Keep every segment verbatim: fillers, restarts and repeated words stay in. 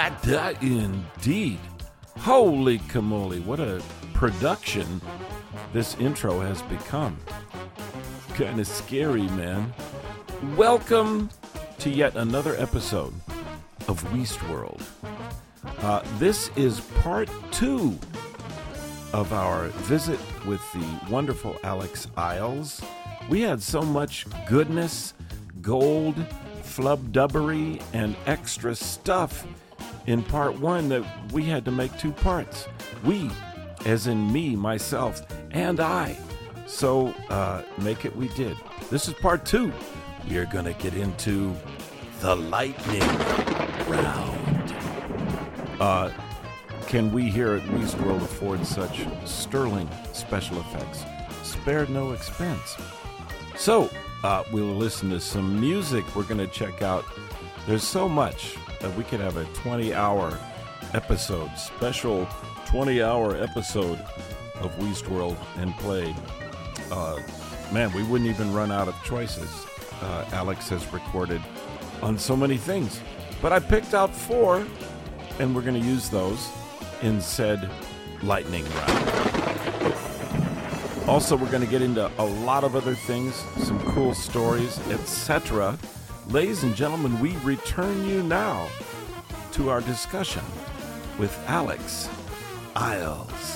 That indeed. Holy camole, what a production this intro has become. Kind of scary, man. Welcome to yet another episode of Weastworld. Uh, this is part two of our visit with the wonderful Alex Isles. We had so much goodness, gold, flubdubbery, and extra stuff in part one that we had to make two parts. We, as in me, myself, and I. So, uh, make it we did. This is part two. We are going to get into the lightning round. Uh, can we here at Weastworld afford such sterling special effects? Spared no expense. So, uh, we'll listen to some music. We're going to check out. There's so much that we could have a twenty-hour episode, special twenty-hour episode of Weastworld and play. Uh, man, we wouldn't even run out of choices. Uh, Alex has recorded on so many things. But I picked out four, and we're going to use those in said lightning round. Also, we're going to get into a lot of other things, some cool stories, et cetera. Ladies and gentlemen, we return you now to our discussion with Alex Isles.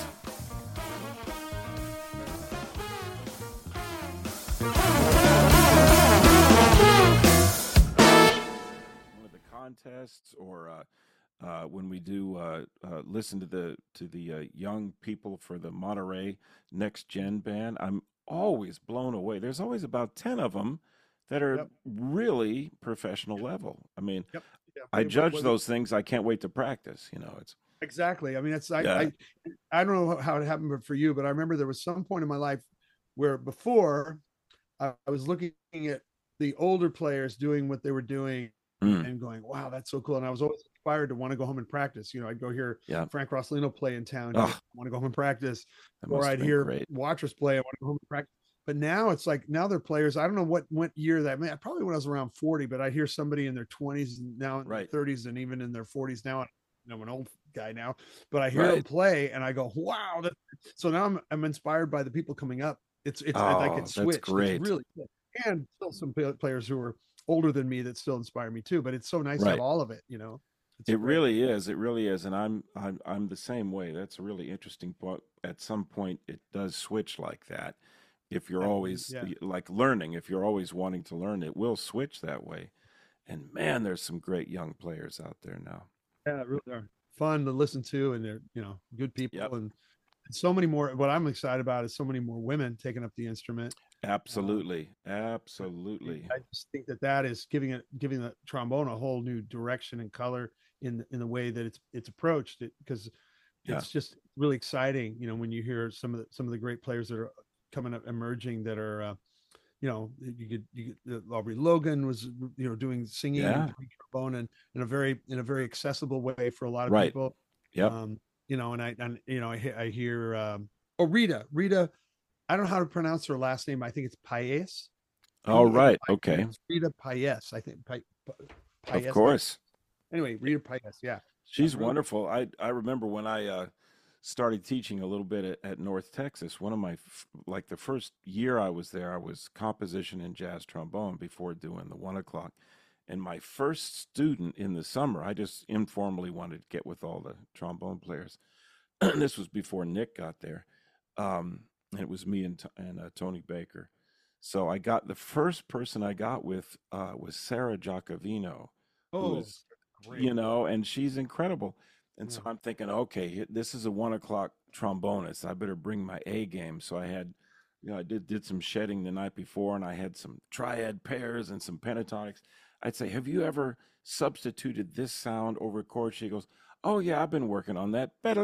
One of the contests, or uh, uh, when we do uh, uh, listen to the to the uh, young people for the Monterey Next Gen Band, I'm always blown away. There's always about ten of them that are yep. really professional level. I mean, yep. Yeah. I wait, judge wait, wait. those things. I can't wait to practice. You know, it's exactly. I mean, it's I, yeah. I I don't know how it happened for you, but I remember there was some point in my life where before I, I was looking at the older players doing what they were doing mm. and going, "Wow, that's so cool!" And I was always inspired to want to go home and practice. You know, I'd go hear yeah. Frank Rosalino play in town. Oh. I want to go home and practice, or I'd hear great. Watchers play. I want to go home and practice. But now it's like, now they're players. I don't know what, what year that, I mean, probably when I was around forty, but I hear somebody in their twenties now in right. their thirties and even in their forties now. I'm an old guy now, but I hear right. them play and I go, wow. That, so now I'm, I'm inspired by the people coming up. It's, it's oh, like it's switched. Great. It's really good. And still some players who are older than me that still inspire me too, but it's so nice right. to have all of it, you know? It's it great. really is. It really is. And I'm, I'm, I'm the same way. That's a really interesting point. At some point it does switch like that. If you're always yeah. like learning, if you're always wanting to learn, it will switch that way. And man, there's some great young players out there now. Yeah, really are fun to listen to, and they're, you know, good people. Yep. And so many more. What I'm excited about is so many more women taking up the instrument. Absolutely. Um, Absolutely. I just think that that is giving it, giving the trombone a whole new direction and color in, in the way that it's, it's approached it, because yeah. it's just really exciting. You know, when you hear some of the, some of the great players that are coming up, emerging, that are, uh, you know, you could, you could, uh, Aubrey Logan was, you know, doing singing yeah. and trombone and in a very, in a very accessible way for a lot of right. people. Yeah. Um, you know, and I, and you know, I, I hear, um, oh, Rita, Rita, I don't know how to pronounce her last name. I think it's Paez. Oh, right. Okay. It's Rita Paez, I think. Pa- Pa- of course. Anyway, Rita Paez. Yeah. She's really wonderful. I, I remember when I, uh, started teaching a little bit at, at North Texas. One of my, like the first year I was there, I was composition and jazz trombone before doing the one o'clock. And my first student in the summer, I just informally wanted to get with all the trombone players. This was before Nick got there. Um, and it was me and, and uh, Tony Baker. So I got, the first person I got with uh, was Sarah Giacovino. Oh, who was, great. You know, and she's incredible. And so I'm thinking, okay, this is a one o'clock trombonist. I better bring my A game. So I had, you know, I did did some shedding the night before, and I had some triad pairs and some pentatonics. I'd say, have you ever substituted this sound over chords? She goes, oh yeah, I've been working on that. I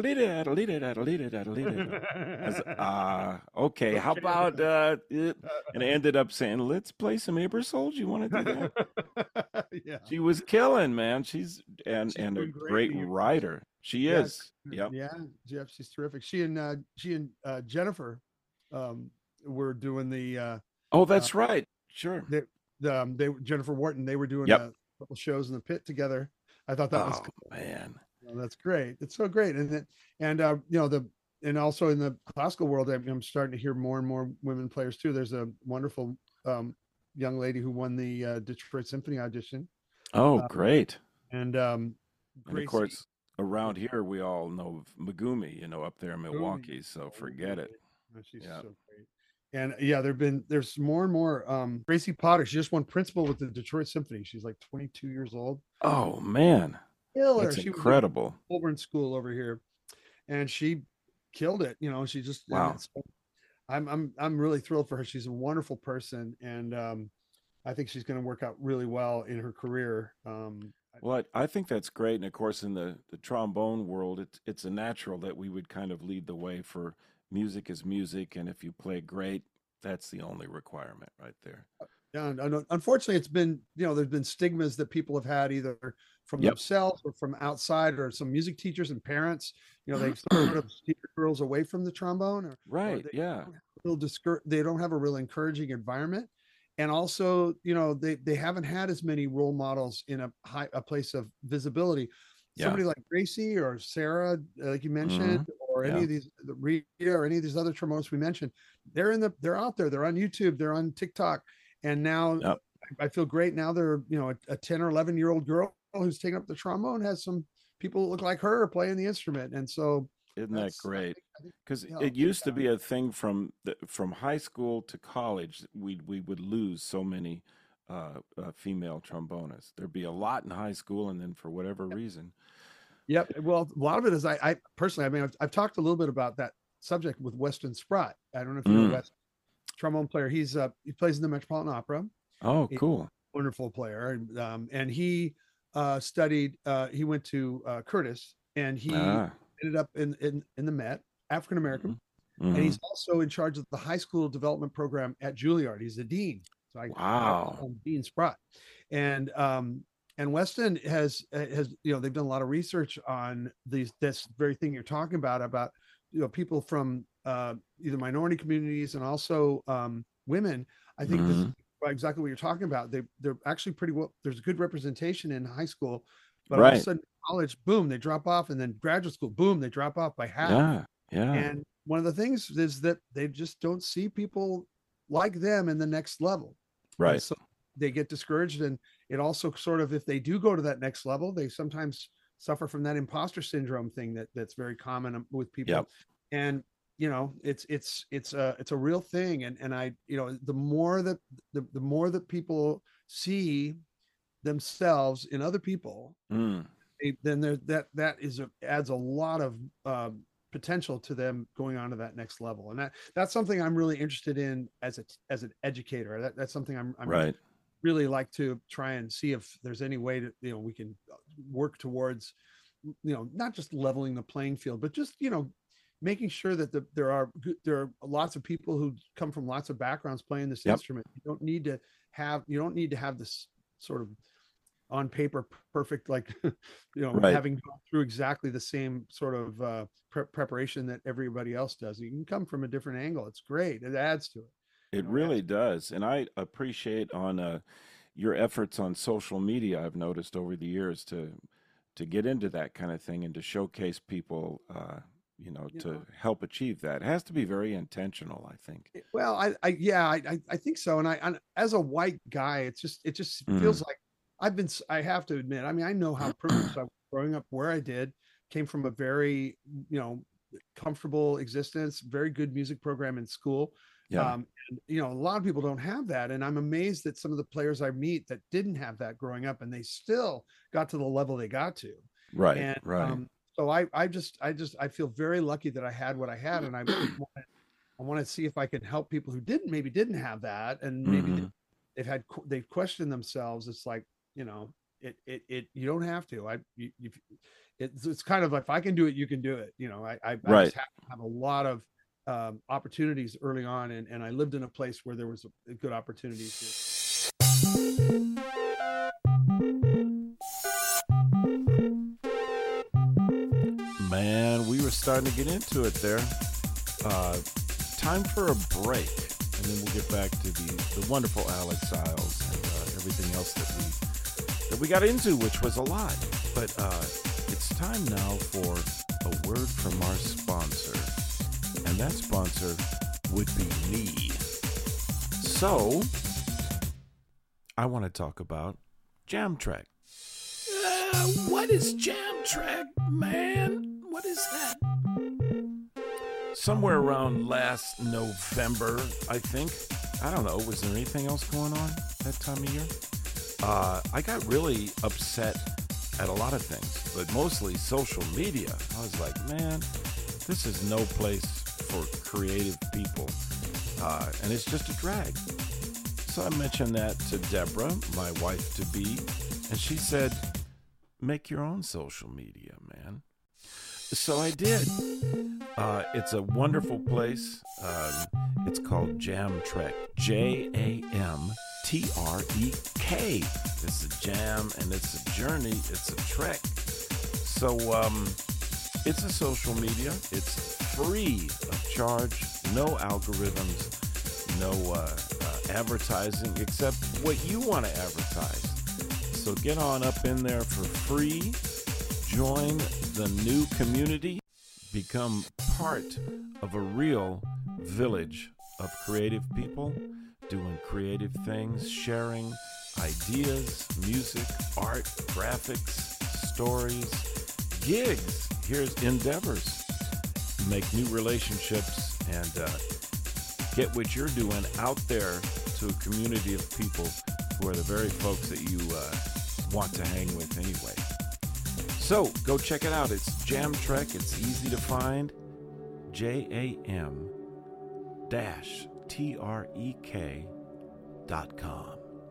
said, uh, okay, how about, uh, it? And I ended up saying, let's play some Ebersold. You want to do that? Yeah. She was killing, man. She's, and, she's and a great, great writer. She yeah. is. Yep. Yeah. Jeff, she's terrific. She and, uh, she and, uh, Jennifer, um, were doing the, uh, oh, that's uh, right. Sure. They, the, um, they, Jennifer Wharton, they were doing yep. a couple shows in the pit together. I thought that was Oh cool. man. Well, that's great. It's so great. And then, and uh, you know, the and also in the classical world, I'm, I'm starting to hear more and more women players too. There's a wonderful um, young lady who won the uh, Detroit Symphony audition, Oh, uh, great. and um, And of Gracie. course, around here we all know of Megumi, you know, up there in Boom. Milwaukee. So Oh, forget it. oh, she's Yeah. so great. And yeah, there've been there's more and more. Um, Gracie Potter, she just won principal with the Detroit Symphony. She's like twenty-two years old. Oh man, Killer. that's She was in incredible. Colburn School over here, and she killed it. You know, she just and Wow. it's, I'm I'm I'm really thrilled for her. She's a wonderful person, and um, I think she's going to work out really well in her career. Um, Well, I, I think that's great. And of course, in the, the trombone world, it's it's a natural that we would kind of lead the way for music is music, and if you play great, that's the only requirement right there. Yeah, and unfortunately, it's been, you know, there's been stigmas that people have had either from Yep. themselves or from outside, or some music teachers and parents. You know, they sort of steer girls away from the trombone, or or Right. they Yeah. don't have a real discour- they don't have a real encouraging environment. And also, you know, they they haven't had as many role models in a high a place of visibility. Yeah. Somebody like Gracie or Sarah, like you mentioned, Hmm. or any Yeah. of these, the Rita, or any of these other trombonists we mentioned, they're in the they're out there. They're on YouTube. They're on TikTok. And now Yep. I feel great. Now they're, you know, a, a ten or eleven year old girl who's taking up the trombone has some people that look like her playing the instrument. And so Isn't that that's, I great? think, I think, Because you know, it used to be a thing from the, from high school to college. We we would lose so many uh, uh, female trombonists. There'd be a lot in high school, and then for whatever reason, yep. Well, a lot of it is I, I personally, I mean, I've, I've talked a little bit about that subject with Weston Sprott. I don't know if you know mm. Weston, trombone player. He's uh, he plays in the Metropolitan Opera. Oh, He's cool. a wonderful player. Um, and he uh, studied, uh, he went to uh, Curtis, and he Ah. ended up in, in, in the Met, African American. Mm-hmm. And he's also in charge of the high school development program at Juilliard. He's the dean. So I, Wow. I Dean Sprott. And um, and Weston has has you know, they've done a lot of research on these this very thing you're talking about about you know, people from uh, either minority communities and also um, women. I think this is Mm-hmm. exactly what you're talking about. They they're actually pretty well. There's good representation in high school, but all of a Right. sudden college, boom, they drop off, and then graduate school, boom, they drop off by half. Yeah. Yeah. And one of the things is that they just don't see people like them in the next level. And Right. so they get discouraged. And it also sort of, if they do go to that next level, they sometimes suffer from that imposter syndrome thing that that's very common with people. Yep. And you know, it's it's it's a it's a real thing. And and I, you know, the more that the, the more that people see themselves in other people, Mm. they, then there that that is a, adds a lot of um, potential to them going on to that next level. And that that's something I'm really interested in as a as an educator. That, that's something I'm, I'm Right. really like to try and see if there's any way to, you know, we can work towards, you know, not just leveling the playing field, but just, you know, making sure that the, there are good, there are lots of people who come from lots of backgrounds playing this Yep. instrument. You don't need to have you don't need to have this sort of on paper perfect, like you know, Right. having gone through exactly the same sort of uh, pre- preparation that everybody else does. You can come from a different angle. It's great. It adds to it. It You know, it really adds- does. And I appreciate on uh, your efforts on social media, I've noticed over the years to to get into that kind of thing and to showcase people, uh, you know, you to know, help achieve that. It has to be very intentional, I think. it- well, I, I yeah, I, I- I think so. And I, and as a white guy, it's just, it just Mm. feels like I've been, s- I have to admit, I mean, I know how privileged I was growing up where I did, came from a very, you know, comfortable existence, very good music program in school. Yeah. Um, and, you know, a lot of people don't have that. And I'm amazed that some of the players I meet that didn't have that growing up, and they still got to the level they got to. Right. And Right. um, so I, I just, I just, I feel very lucky that I had what I had. And I, wanna- I want to see if I can help people who didn't, maybe didn't have that. And maybe they, Mhm. they've had, qu- they've questioned themselves. It's like, you know, it, it, it, you don't have to, I, you, you it's, it's kind of like, if I can do it, you can do it. You know, I, I, I Right. just have, have a lot of um, opportunities early on. And, and I lived in a place where there was a, a good opportunities. Man, we were starting to get into it there. Uh, time for a break, and then we'll get back to the, the wonderful Alex Isles and uh, everything else that we that we got into, which was a lot. But uh, it's time now for a word from our sponsor. And that sponsor would be me. So, I want to talk about Jamtrack. Uh, what is Jamtrack, man? What is that? Somewhere around last November, I think. I don't know. Was there anything else going on that time of year? Uh, I got really upset at a lot of things, but mostly social media. I was like, man, this is no place for creative people. Uh, and it's just a drag. So I mentioned that to Deborah, my wife-to-be, and she said, make your own social media, man. So I did. Uh, it's a wonderful place. Um, it's called Jamtrek. J A M T R E K. It's a jam and it's a journey. It's a trek. So um, it's a social media. It's free of charge. No algorithms. No uh, uh, advertising except what you want to advertise. So get on up in there for free. Join the new community. Become part of a real village of creative people doing creative things, sharing ideas, music, art, graphics, stories, gigs. Here's endeavors. Make new relationships and uh, get what you're doing out there to a community of people who are the very folks that you uh, want to hang with anyway. So go check it out. It's Jamtrek. It's easy to find. J A M dash T R E K dot com.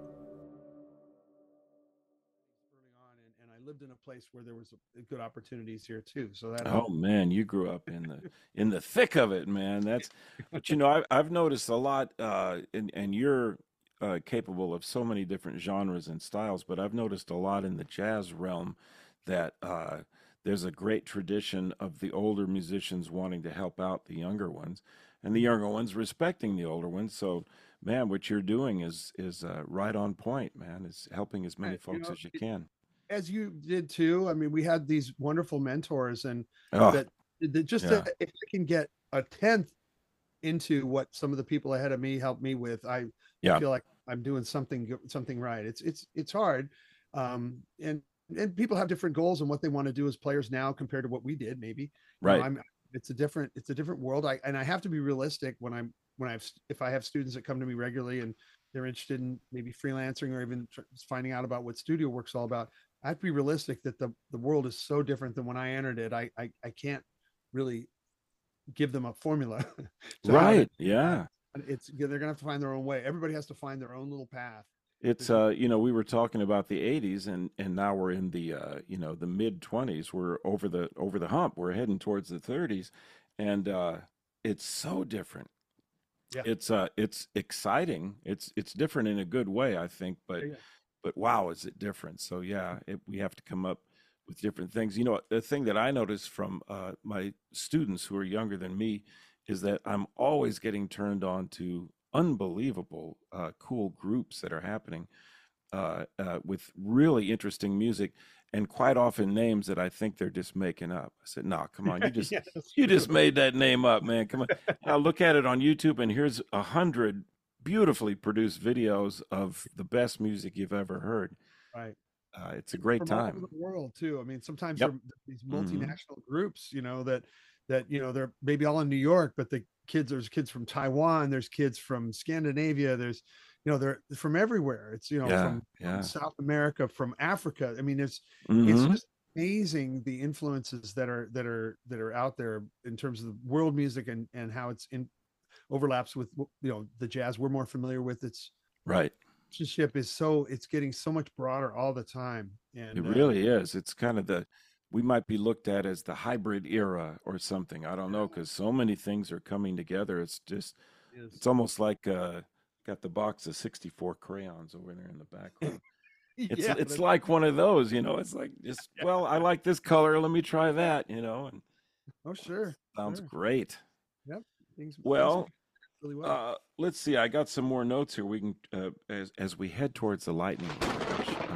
Early on, and, and I lived in a place where there was a, good opportunities here too. So that. Oh man, you grew up in the in the thick of it, man. That's. But you know, I, I've noticed a lot, uh, and and you're uh, capable of so many different genres and styles. But I've noticed a lot in the jazz realm that uh, there's a great tradition of the older musicians wanting to help out the younger ones, and the younger ones respecting the older ones. So, man, what you're doing is is uh, right on point, man. It's helping as many Right, you folks know, as you can. as you did too. I mean, we had these wonderful mentors, and Oh, that, that just yeah, to, if I can get a tenth into what some of the people ahead of me helped me with, I yeah, feel like I'm doing something go- something right. It's it's it's hard, um, and and people have different goals and what they want to do as players now compared to what we did. Maybe you know, right, I'm. It's a different it's a different world. I and I have to be realistic when I'm when I've if I have students that come to me regularly and they're interested in maybe freelancing or even tr- finding out about what studio work's all about. I have to be realistic that the the world is so different than when I entered it. I I, I can't really give them a formula to how to. right, yeah. It's they're gonna have to find their own way. Everybody has to find their own little path. It's There's no, uh, you know, we were talking about the eighties, and and now we're in the uh, you know, the mid twenties. We're over the over the hump. We're heading towards the thirties, and uh, it's so different. yeah, It's uh, it's exciting. It's it's different in a good way, I think. But yeah, but wow, is it different? So yeah, it, we have to come up with different things. You know, the thing that I notice from uh, my students who are younger than me is that I'm always getting turned on to unbelievable uh, cool groups that are happening uh, uh, with really interesting music, and quite often names that I think they're just making up. I said, "No, come on, you just yeah, that's you true. just made that name up, man. Come on, now look at it on YouTube, and here's a hundred beautifully produced videos of the best music you've ever heard. Right. Uh, it's a great From all over time." the world too. I mean, sometimes Yep. they're these Hmm. multinational groups, you know, that that you know they're maybe all in New York, but the kids there's kids from Taiwan, there's kids from Scandinavia, there's you know they're from everywhere. It's you know Yeah. from from Yeah. South America, from Africa. I mean, it's it's Hmm. just amazing the influences that are that are that are out there in terms of the world music and and how it's in overlaps with you know the jazz we're more familiar with. It's Right. relationship is so it's getting so much broader all the time, It and uh, really is. It's kind of the, we might be looked at as the hybrid era or something. I don't know, yeah, because so many things are coming together. It's just, is it's almost like uh, got the box of sixty-four crayons over there in the background. It's yeah, it's that's like one of those, you know. It's like just, well, I like this color. Let me try that, you know, and oh sure, sounds sure. great. Yep. Things things are Well, really well. uh, let's see. I got some more notes here. We can, uh, as as we head towards the lightning round, which I'm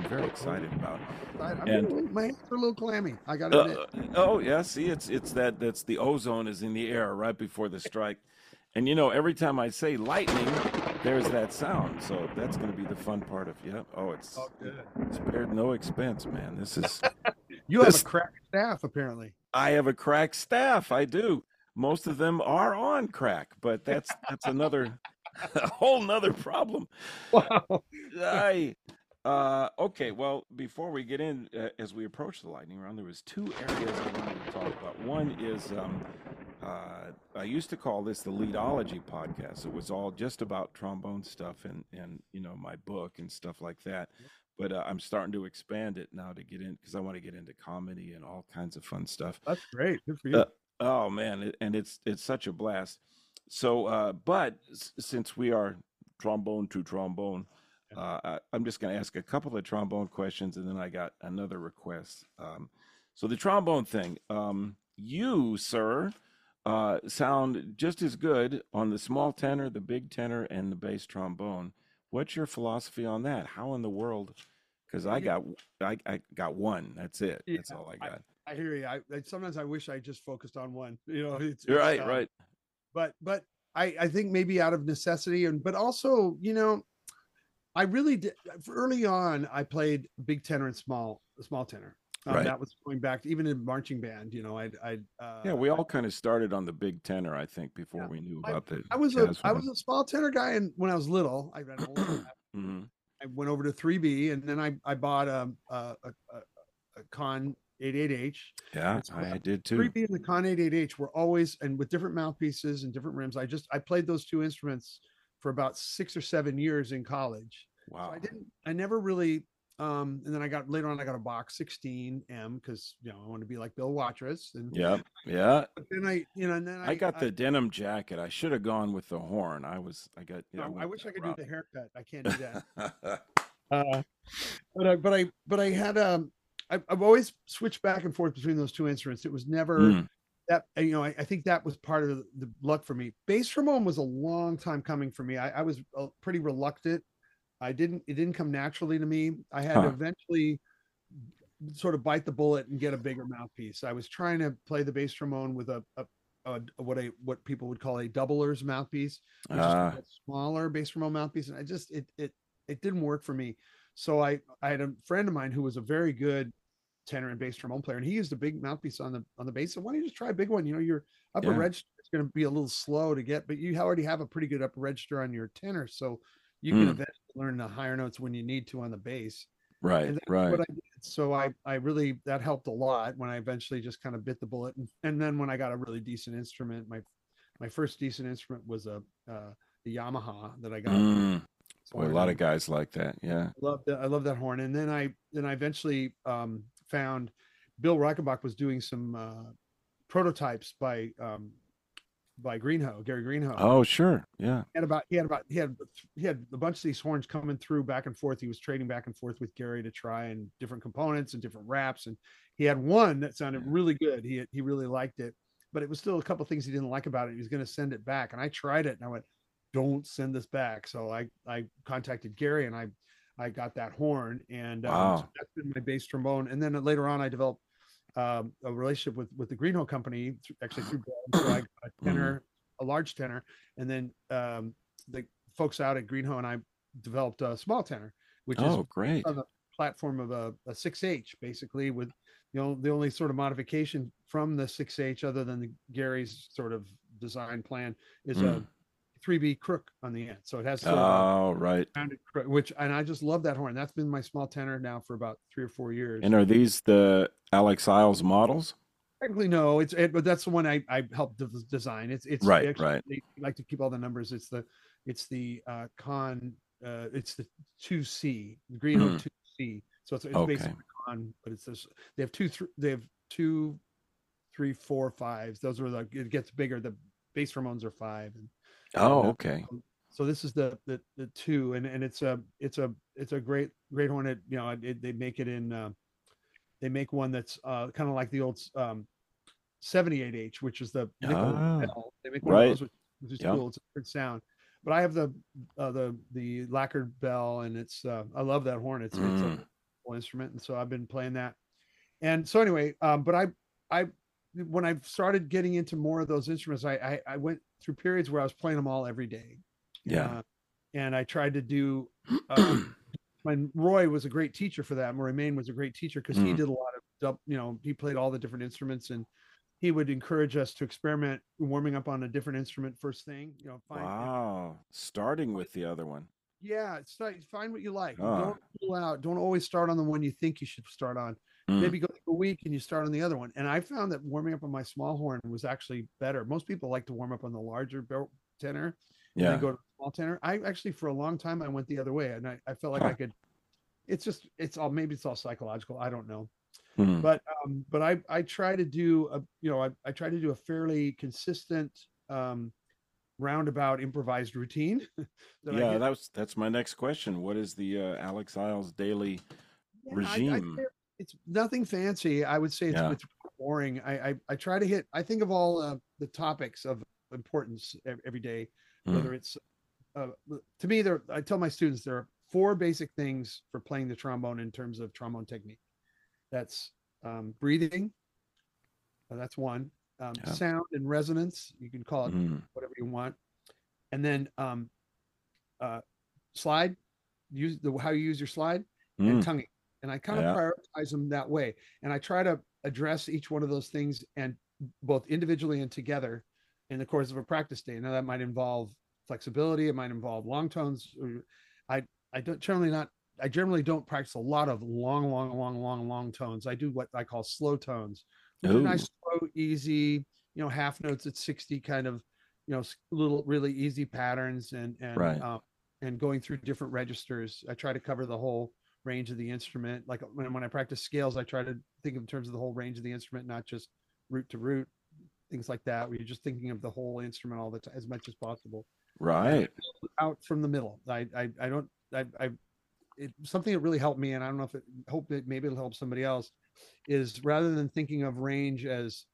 I'm very excited about. I, I'm And getting, my hands are a little clammy. I got to admit. uh, oh yeah, see, it's it's that that's the ozone is in the air right before the strike, and you know every time I say lightning, there's that sound. So that's going to be the fun part of yeah. Oh, it's Oh, good. spared no expense, man. This is You have this. a crack staff, apparently. I have a crack staff. I do. Most of them are on crack, but that's that's another a whole nother problem. Wow. I uh okay, well, before we get in, uh, as we approach the lightning round, there was two areas I wanted to talk about. One is um uh I used to call this the Leadology podcast. It was all just about trombone stuff and and you know my book and stuff like that. But uh, I'm starting to expand it now to get in because I want to get into comedy and all kinds of fun stuff. That's great. Good for you. Uh, oh man, it, and it's it's such a blast. So, uh, but s- since we are trombone to trombone, uh, I, I'm just going to ask a couple of trombone questions, and then I got another request. Um, so the trombone thing, um, you, sir, uh, sound just as good on the small tenor, the big tenor, and the bass trombone. What's your philosophy on that? How in the world? Because I got I, I got one. That's it. Yeah, That's all I got. I, I hear you. I, I sometimes I wish I just focused on one. You know, it's, You're it's, right, uh, right. But but I I think maybe out of necessity and but also you know I really did early on. I played big tenor and small small tenor. Um, Right. That was going back to even in marching band. You know, I I uh, Yeah, we all kind of started on the big tenor, I think, before Yeah. we knew I, about the I was a jazz I one. was a small tenor guy, and when I was little, I read older. Mhm. I went over to three B, and then I I bought a a a, a, a Con eighty-eight H. Yeah, And so I did three too. B and the Con eighty-eight H were always and with different mouthpieces and different rims. I just I played those two instruments for about six or seven years in college. So Wow. I didn't I never really um and then I got later on I got a box sixteen M because you know I wanted to be like Bill Watrous and Yep. Yeah. but then I you know and then I I got I, the denim jacket. I should have gone with the horn. I was I got yeah, I I, I went wish I that could do route. the haircut. I can't do that. Uh, Uh, but I, but I, but I had, um, I, I've always switched back and forth between those two instruments. It was never mm, that, you know, I, I think that was part of the, the luck for me. Bass trombone was a long time coming for me. I, I was uh, pretty reluctant. I didn't, it didn't come naturally to me. I had to huh. eventually sort of bite the bullet and get a bigger mouthpiece. I was trying to play the bass trombone with a, a, a what a what people would call a doubler's mouthpiece, which is Uh, kind of a smaller bass trombone mouthpiece, and I just it it it didn't work for me. So I I had a friend of mine who was a very good tenor and bass trombone player, and he used a big mouthpiece on the on the bass. So why don't you just try a big one? You know, your upper yeah. register is going to be a little slow to get, but you already have a pretty good upper register on your tenor, so you can Mm, eventually learn the higher notes when you need to on the bass. right. And that's Right. what I did. So I I really that helped a lot when I eventually just kind of bit the bullet, and, and then when I got a really decent instrument, my my first decent instrument was a uh, the Yamaha that I got. Mm, boy, a Horn, lot and of guys like that. Yeah. I love that. I love that horn. And then I then I eventually um, found Bill Reichenbach was doing some uh, prototypes by um, by Greenhoe, Gary Greenhoe. Oh, sure. Yeah. He had about he had about he had he had a bunch of these horns coming through back and forth. He was trading back and forth with Gary to try and different components and different wraps. And he had one that sounded really good. He he really liked it, but it was still a couple of things he didn't like about it. He was going to send it back, and I tried it, and I went, "Don't send this back." So I I contacted Gary, and I I got that horn, and um, so Wow. that's been my bass trombone. And then later on, I developed um, a relationship with with the Greenhill company, actually through Bill. So I got a Mm. tenor, a large tenor, and then um, the folks out at Greenhill and I developed a small tenor, which is Oh, great. on the platform of a, a six H, basically, with you know the only sort of modification from the six H, other than the Gary's sort of design plan, is a Mm. three B crook on the end. So it has sort of a Oh, right. rounded crook, which and I just love that horn. That's been my small tenor now for about three or four years. And are these the Alex Isles models? Technically, no, it's it, but that's the one I I helped de- design. It's it's Right, actually right. they like to keep all the numbers. It's the it's the uh con uh it's the two C Greenhill Mm. two C. So it's it's Okay. basically con, but it's this. They have two th- they have two, three, four, fives. Those are like it gets bigger. The bass trombones are five, and Oh, and uh, okay. so this is the the the two, and and it's a it's a it's a great great horn. It, you know it, they make it in. Uh, they make one that's uh kind of like the old um seventy-eight H, which is the nickel Ah, pedal. They make one of right. those, which, which is Yeah. cool. It's a good sound. But I have the uh, the the lacquered bell, and it's uh, I love that horn. It's it's a Mm. instrument, and so I've been playing that. And so anyway, um, but I I when I started getting into more of those instruments, I I, I went through periods where I was playing them all every day. Yeah. Uh, and I tried to do. Um, when Roy was a great teacher for that, Roy Main was a great teacher because he Mm. did a lot of, you know, he played all the different instruments, and he would encourage us to experiment warming up on a different instrument first thing, you know, find, Wow. Starting with the other one. yeah, it's like, find what you like. Ah. Don't pull out. Don't always start on the one you think you should start on. Mm. Maybe go a week and you start on the other one. And I found that warming up on my small horn was actually better. Most people like to warm up on the larger bar- tenor and Yeah. then go to the small tenor. I actually, for a long time, I went the other way, and I, I felt like Huh. I could. It's just, it's all, maybe it's all psychological. I don't know. Mm. But um, but I I try to do a, you know, I, I try to do a fairly consistent um roundabout improvised routine. that I Yeah, get. that was that's my next question. What is the uh, Alex Isles daily Yeah, I, I regime? say it's nothing fancy. I would say it's, Yeah. it's boring. I, I I try to hit. I think of all uh, the topics of importance ev- every day, Mm. whether it's uh, to me there. I tell my students there are four basic things for playing the trombone in terms of trombone technique. That's um, breathing. Uh, that's one. Um, Yeah. sound and resonance. You can call it Mm. whatever you want. And then um, uh, slide. Use the how you use your slide and Mm. tonguing. And I kind of Yeah. prioritize them that way. And I try to address each one of those things, and both individually and together in the course of a practice day. Now that might involve flexibility. It might involve long tones. or- I I don't generally not. I generally don't practice a lot of long, long, long, long, long tones. I do what I call slow tones, which are Ooh. nice, slow, easy, you know, half notes at sixty, kind of, you know, s- little, really easy patterns, and and Right. um, and going through different registers. I try to cover the whole range of the instrument. Like when when I practice scales, I try to think in terms of the whole range of the instrument, not just root to root, things like that, where you're just thinking of the whole instrument all the time as much as possible. And Right. out from the middle. I I, I don't I I it, something that really helped me, and I don't know if it hope that maybe it'll help somebody else, is rather than thinking of range as,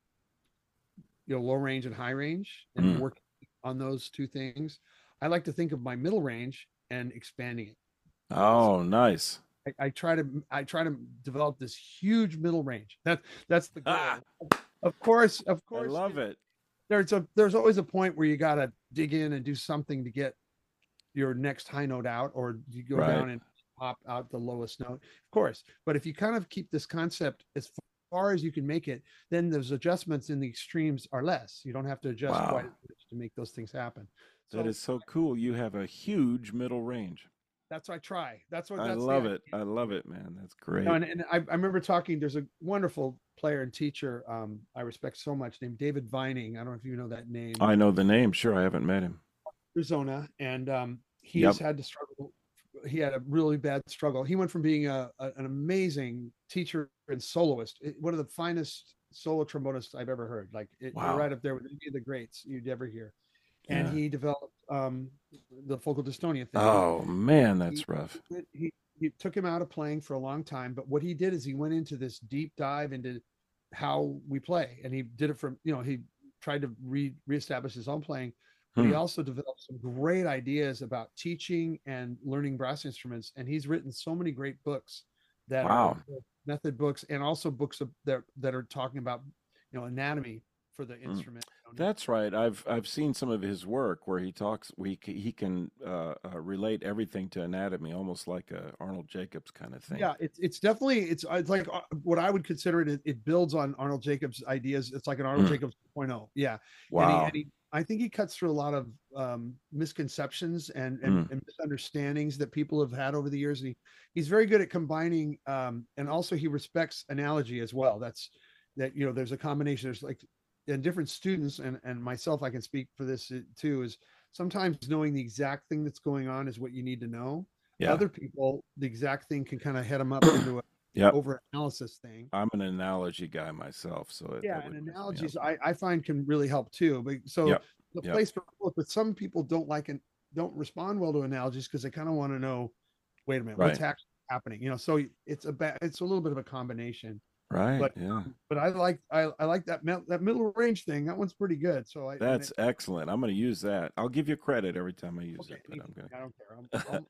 you know, low range and high range and Mm. working on those two things, I like to think of my middle range and expanding it. Oh, nice. I, I try to I try to develop this huge middle range. That that's the goal. Ah, Of course, of I course, love you- it. there's a there's always a point where you got to dig in and do something to get your next high note out, or you go Right. down and pop out the lowest note, of course. But if you kind of keep this concept as far as you can make it, then those adjustments in the extremes are less. You don't have to adjust quite Wow. as much to make those things happen. That So is so cool. You have a huge middle range. that's what I try. That's what I that's the love idea. it. I love it, man. That's You great. know, and, and I, I remember talking, there's a wonderful player and teacher um, I respect so much named David Vining. I don't know if you know that name. I know the name. Sure, I haven't met him. Arizona, and um, he's Yep. had to struggle. He had a really bad struggle. He went from being a, a an amazing teacher and soloist, it- one of the finest solo trombonists I've ever heard. Like it, you're Wow. right up there with any of the greats you'd ever hear. And Yeah. he developed um, the focal dystonia thing. Oh man, that's rough. He, he he took him out of playing for a long time, but what he did is he went into this deep dive into how we play, and he did it from, you know, he tried to re reestablish his own playing, but he Hmm. also developed some great ideas about teaching and learning brass instruments, and he's written so many great books that Wow. are method books, and also books of, that that are talking about, you know, anatomy for the instrument. You know, That's right. I've I've seen some of his work where he talks. We c- he can uh, uh, relate everything to anatomy, almost like a Arnold Jacobs kind of thing. yeah, it's it's definitely it's it's like uh, what I would consider it. It, it builds on Arnold Jacobs' ideas. It's like an Arnold Mm. Jacobs 2.0. Yeah, and he, Wow. and he, I think he cuts through a lot of um, misconceptions and, and, Mm. and misunderstandings that people have had over the years. And he, he's very good at combining, um, and also he respects analogy as well. That's that, you know, there's a combination. There's like, and different students and and myself, I can speak for this uh, too. Is sometimes knowing the exact thing that's going on is what you need to know. Yeah. Other people, the exact thing can kind of head them up into a Yep. over analysis thing. I'm an analogy guy myself, so it, Yeah, that and would mess me up. analogies I, I find can really help too. But so Yep. the Yep. place for both, but some people don't like and don't respond well to analogies because they kind of want to know, wait a minute, what's Right. actually happening? You know, so it's a ba- it's a little bit of a combination. Right. But Yeah. but I like I, I like that mid- that middle range thing. That one's pretty good. So I and That's it, excellent. I'm going to use that. I'll give you credit every time I use okay, it, but easy. I'm going to. I don't care. I'm, I'm,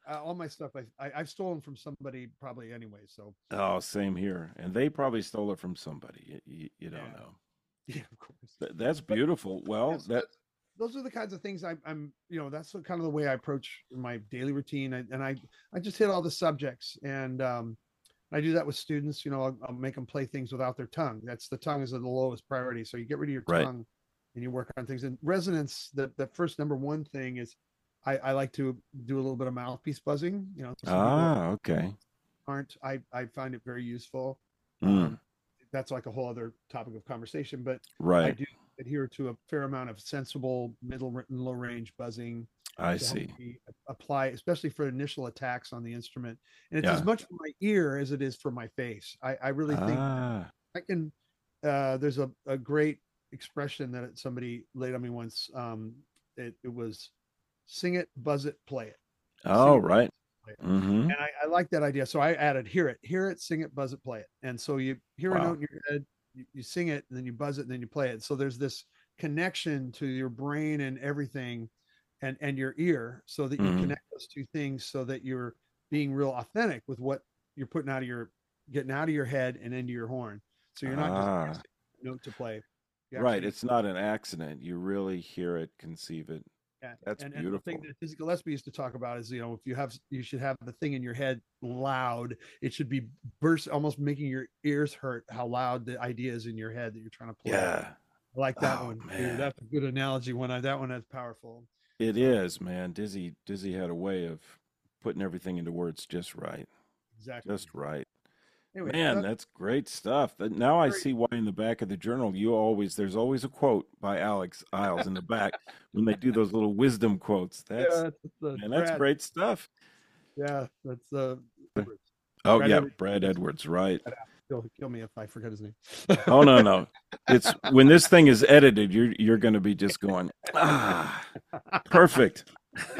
all my stuff I, I I've stolen from somebody probably anyway. So Oh, same here. And they probably stole it from somebody. You, you, you don't yeah, know. yeah, of course. Th- that's But beautiful. Well, yes, that those are the kinds of things I, I'm, you know, that's the, kind of the way I approach my daily routine. I, and I, I just hit all the subjects, and um, I do that with students. You know, I'll, I'll make them play things without their tongue. That's the tongue is the lowest priority. So you get rid of your right. tongue, and you work on things. And resonance, the the first number one thing is, I, I like to do a little bit of mouthpiece buzzing. You know, some people Ah, okay. aren't. I I find it very useful. Mm, Um, that's like a whole other topic of conversation, but I right. do adhere to a fair amount of sensible middle and low range buzzing I to help see. me apply, especially for initial attacks on the instrument. And it's as Yeah. much for my ear as it is for my face. I, I really think Ah, I can. Uh, there's a, a great expression that somebody laid on me once. Um, it, it was sing it, buzz it, play it. Sing oh, it, right. play it. Mm-hmm. And I, I like that idea. So I added hear it, hear it, sing it, buzz it, play it. And so you hear a Wow. note in your head, you, you sing it, and then you buzz it, and then you play it. So there's this connection to your brain and everything and and your ear so that you Mm-hmm. connect those two things so that you're being real authentic with what you're putting out of your getting out of your head and into your horn. So you're not just Ah, guessing a note to play. You right. actually It's not an accident. You really hear it, conceive it. yeah. That's And and the thing beautiful. that Dizzy Gillespie used to talk about is, you know, if you have you should have the thing in your head loud. It should be burst almost making your ears hurt how loud the idea is in your head that you're trying to play. Yeah. I like that Oh one. Dude, man. that's a good analogy. When I that one is powerful. It So is, man. Dizzy Dizzy had a way of putting everything into words just right. exactly. Just right. Anyway, so Man, that's that's great stuff. That now I very see why in the back of the journal you always there's always a quote by Alex Isles in the back when they do those little wisdom quotes. yeah, That's that's the man, that's Brad. great stuff. Yeah, that's uh Edwards. Oh Brad yeah, Edwards. Brad Edwards, right. He'll kill me if I forget his name. Oh no, no. It's when this thing is edited, you're you're gonna be just going, ah, perfect.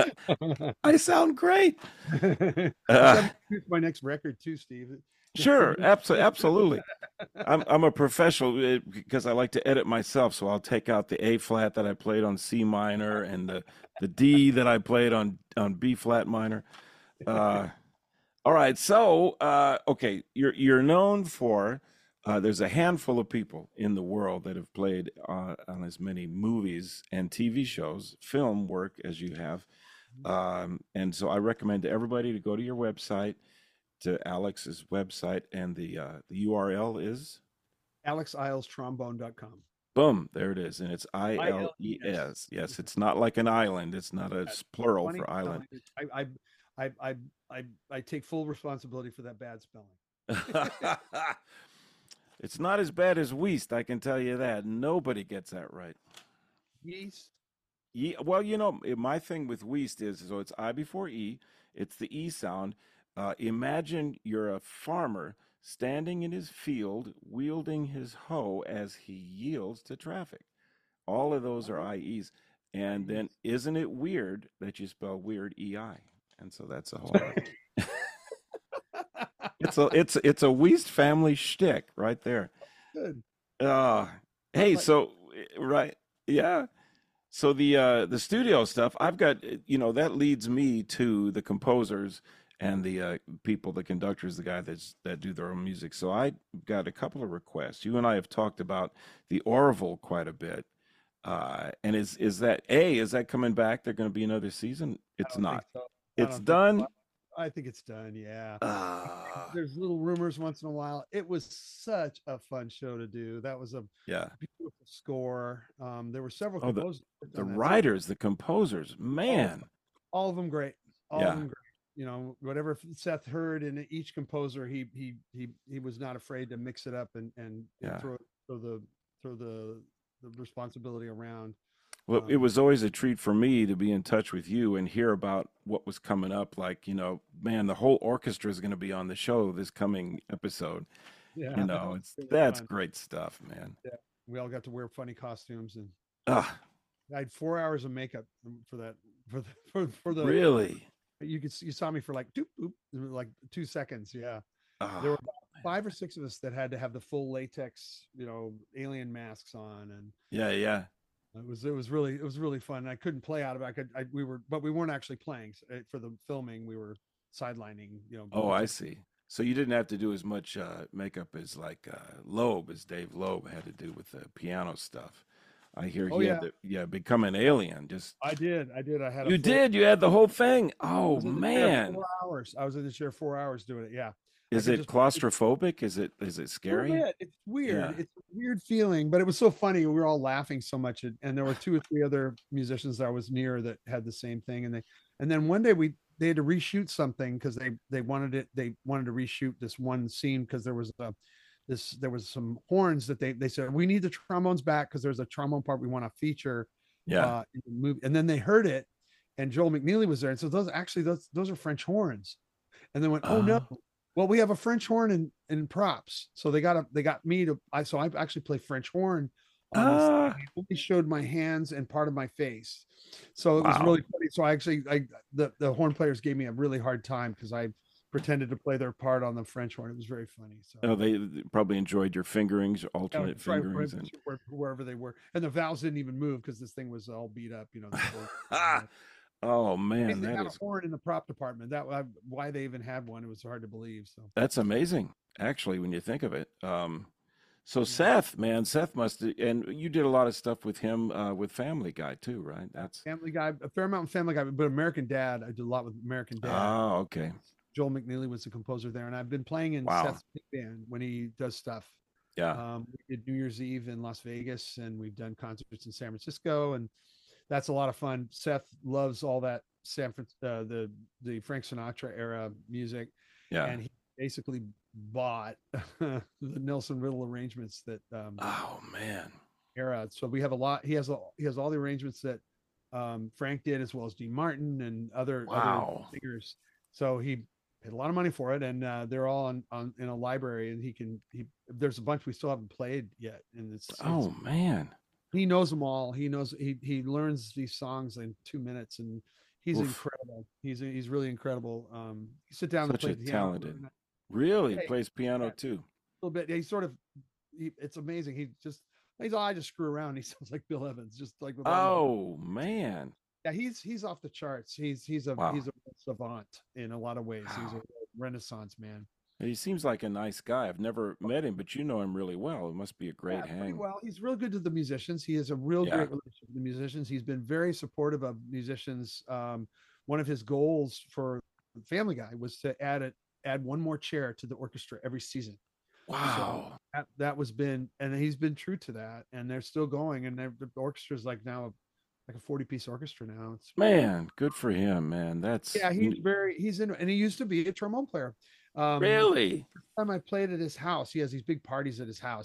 I sound great. Uh, My next record too, Steve. sure, absolutely, absolutely. I'm I'm a professional uh, because I like to edit myself, so I'll take out the A flat that I played on C minor and the the D that I played on on B flat minor. Uh, all right, so uh, okay, you're you're known for. Uh, there's a handful of people in the world that have played uh, on as many movies and T V shows, film work as you have, um, and so I recommend to everybody to go to your website, to Alex's website, and the uh, the U R L is alex isles trombone dot com. boom, there it is, and it's I I L L E E S. S. Yes, it's not like an island. It's not a s- plural Funny for island. spelling. I, I I I I I take full responsibility for that bad spelling. It's not as bad as Weast, I can tell you that. Nobody gets that right. Yeast. Yeah, well, you know, eh, my thing with Weast is so it's I before E, it's the E sound. Uh, imagine you're a farmer standing in his field wielding his hoe as he yields to traffic. All of those are Oh, I Es. And then yeast. isn't it weird that you spell weird E I? And so that's a whole it's a it's it's a Weast family shtick right there. Good. Uh I hey, like so eh, right, yeah. So the uh the studio stuff, I've got uh, you know, that leads me to the composers and the uh people, the conductors, the guy that's that do their own music. So I got a couple of requests. You and I have talked about the Orville quite a bit. Uh and is is that A, is that coming back? They're going to be another season? I It's don't think not. so. I It's don't think so. done. I think it's done. Yeah. Ah, There's little rumors once in a while. It was such a fun show to do. That was a yeah. beautiful score. Um, there were several Oh, the composers that worked the on that too. writers, the composers, Oh, man. all of them great. All of Yeah. them great. You know, whatever Seth heard in each composer, he he he he was not afraid to mix it up and and and Yeah. throw throw the throw the the responsibility around. Well, it Um, was always a treat for me to be in touch with you and hear about what was coming up. Like, you know, man, the whole orchestra is going to be on the show this coming episode. You yeah, that know, was it's really that's fun. great stuff, man. Yeah, we all got to wear funny costumes, and Ah, I had four hours of makeup for that for the for, for the. really? You could you saw me for like two like two seconds. Yeah, there were Ah, about five or six of us that had to have the full latex, you know, alien masks on, and yeah, yeah. It was it was really it was really fun. I couldn't play out of it. I could I, we were but we weren't actually playing uh, for the filming. We were sidelining, you know, Oh, I watching. see. So you didn't have to do as much uh, makeup as like uh, Loeb, as Dave Loeb had to do with the piano stuff. I hear Oh he had yeah, to, yeah, become an alien. Just I did. I did. I had a you full. did, you had the whole thing. I Oh was in the chair man. four hours. I was in the chair four hours doing it. Yeah, I Is could it just claustrophobic? Is it is it a little scary? bit. It's weird. Yeah. It's a weird feeling, but it was so funny. We were all laughing so much, and, and there were two or three other musicians that I was near that had the same thing. And they, and then one day we they had to reshoot something because they they wanted it. They wanted to reshoot this one scene because there was a this there was some horns that they they said we need the trombones back because there's a trombone part we want to feature Yeah. uh in the movie. And then they heard it, and Joel McNeely was there, and so those actually those those are French horns. And they went, oh no, Uh, well, we have a French horn in, in props. So they got a, they got me to, I, so I actually play French horn on this. uh, I only showed my hands and part of my face. So it was wow. really funny. So I actually, I, the, the horn players gave me a really hard time because I pretended to play their part on the French horn. It was very funny. So Oh, they they probably enjoyed your fingerings, I alternate would try fingerings, and wherever they were. And the valves didn't even move because this thing was all beat up, you know. oh man, They that had a is horn in the prop department. That why they even had one. It was hard to believe. So that's amazing, actually, when you think of it. Um, so yeah. Seth, man, Seth must, and you did a lot of stuff with him uh, with Family Guy too, right? That's Family Guy, a fair amount of Family Guy, but American Dad, I did a lot with American Dad. oh, okay, Joel McNeely was the composer there, and I've been playing in wow, Seth's big band when he does stuff. yeah, Um, we did New Year's Eve in Las Vegas, and we've done concerts in San Francisco, and that's a lot of fun. Seth loves all that San Fran- uh, the the Frank Sinatra era music, yeah. and he basically bought the Nelson Riddle arrangements that um, Oh man, era. So we have a lot. He has a, he has all the arrangements that um, Frank did, as well as Dean Martin and other other wow, singers. So he paid a lot of money for it, and uh, they're all on, on in a library. And he can he there's a bunch we still haven't played yet, and it's it's oh man, he knows them all. He knows he he learns these songs in two minutes, and he's oof, incredible. He's he's really incredible. Um, you sit down and such play a the piano. talented. Really Hey, plays piano yeah, too. a little bit. Yeah, he sort of he, it's amazing. He just he's all I just screw around. He sounds like Bill Evans, just like with all these. Oh man, Yeah, he's he's off the charts. He's he's a wow. he's a savant in a lot of ways. He's a Wow. renaissance man. He seems like a nice guy. I've never met him, but you know him really well. It must be a Yeah, great pretty hang. well. He's real good to the musicians. He has a real Yeah. great relationship with the musicians. He's been very supportive of musicians. Um, one of his goals for Family Guy was to add it add one more chair to the orchestra every season. So Wow. that, that was been, and he's been true to that, and they're still going, and the orchestra is like now like a forty piece orchestra now. It's Man, good for him, man. That's yeah, he's you- very he's in, and he used to be a trombone player. Um, really. time I played at his house, he has these big parties at his house.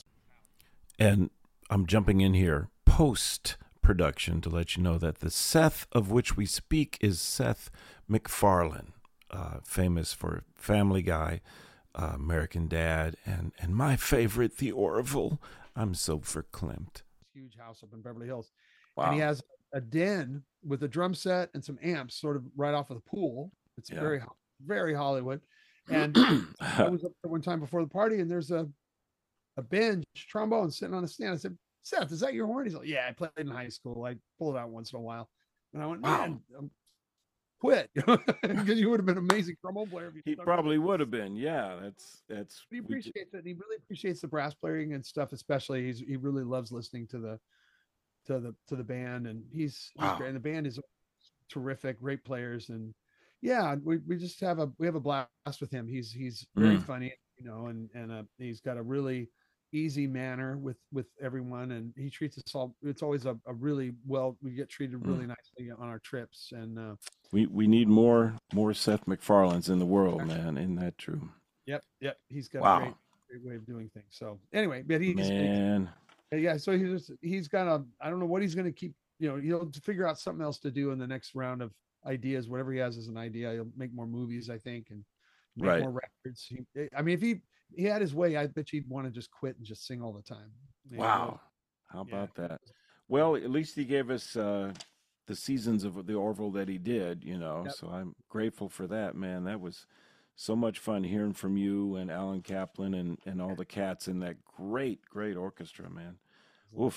And I'm jumping in here post production to let you know that the Seth of which we speak is Seth MacFarlane, uh, famous for Family Guy, uh, American Dad, and and my favorite, The Orville. I'm so verklempt. Huge house up in Beverly Hills, Wow. and he has a den with a drum set and some amps, sort of right off of the pool. It's Yeah. very very Hollywood. And I was up there one time before the party, and there's a a bench trombone sitting on a stand. I said, Seth, is that your horn? He's like, yeah, I played in high school. I pull it out once in a while. And I went, Wow. man, um, quit. Because you would have been an amazing trombone player. If you He stuck with probably it. would have been. Yeah, that's that's. He we ju- appreciates it. And he really appreciates the brass playing and stuff, especially. He's he really loves listening to the to the to the band, and he's, he's Wow. great. And the band is terrific, great players, and yeah, we, we just have a we have a blast with him. He's he's very Mm. funny, you know, and and uh, he's got a really easy manner with with everyone, and he treats us all. It's always a, a really well. We get treated Mm. really nicely on our trips, and uh, We we need more more Seth MacFarlanes in the world, man. Isn't that true? yep, yep, he's got Wow. a great great way of doing things. So anyway, but he's he's- Man. yeah, so he's he's got a I don't know what he's going to keep. You know, he'll figure out something else to do in the next round of ideas. Whatever he has as an idea, he'll make more movies, I think, and make Right. more records. He, I mean, if he he had his way, I bet you'd want to just quit and just sing all the time. You know, Wow. How yeah. about that? Well, at least he gave us uh, the seasons of the Orville that he did, you know. Yep. So I'm grateful for that, man. That was so much fun hearing from you and Alan Kaplan and, and all the cats in that great, great orchestra, man. It was a lot of Oof. fun.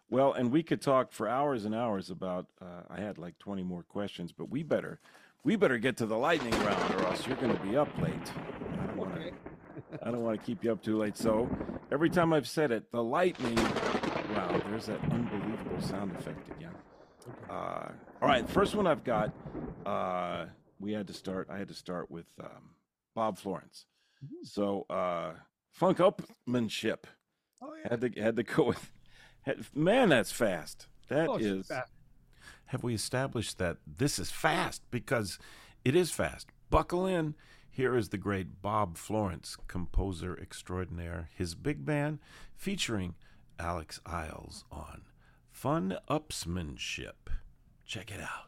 Well, and we could talk for hours and hours about. Uh, I had like twenty more questions, but we better, we better get to the lightning round, or else you're going to be up late. I don't want to. I don't want to keep you up too late. So every time I've said it, the lightning round. There's that unbelievable sound effect again. Uh, all right, first one I've got. Uh, we had to start. I had to start with um, Bob Florence. Mm-hmm. So uh, funk upmanship. Oh yeah. Had to had to go with. Man, that's fast. That oh, is. Fast. Have we established that this is fast? Because it is fast. Buckle in. Here is the great Bob Florence, composer extraordinaire, his big band featuring Alex Isles on Fun Upsmanship. Check it out.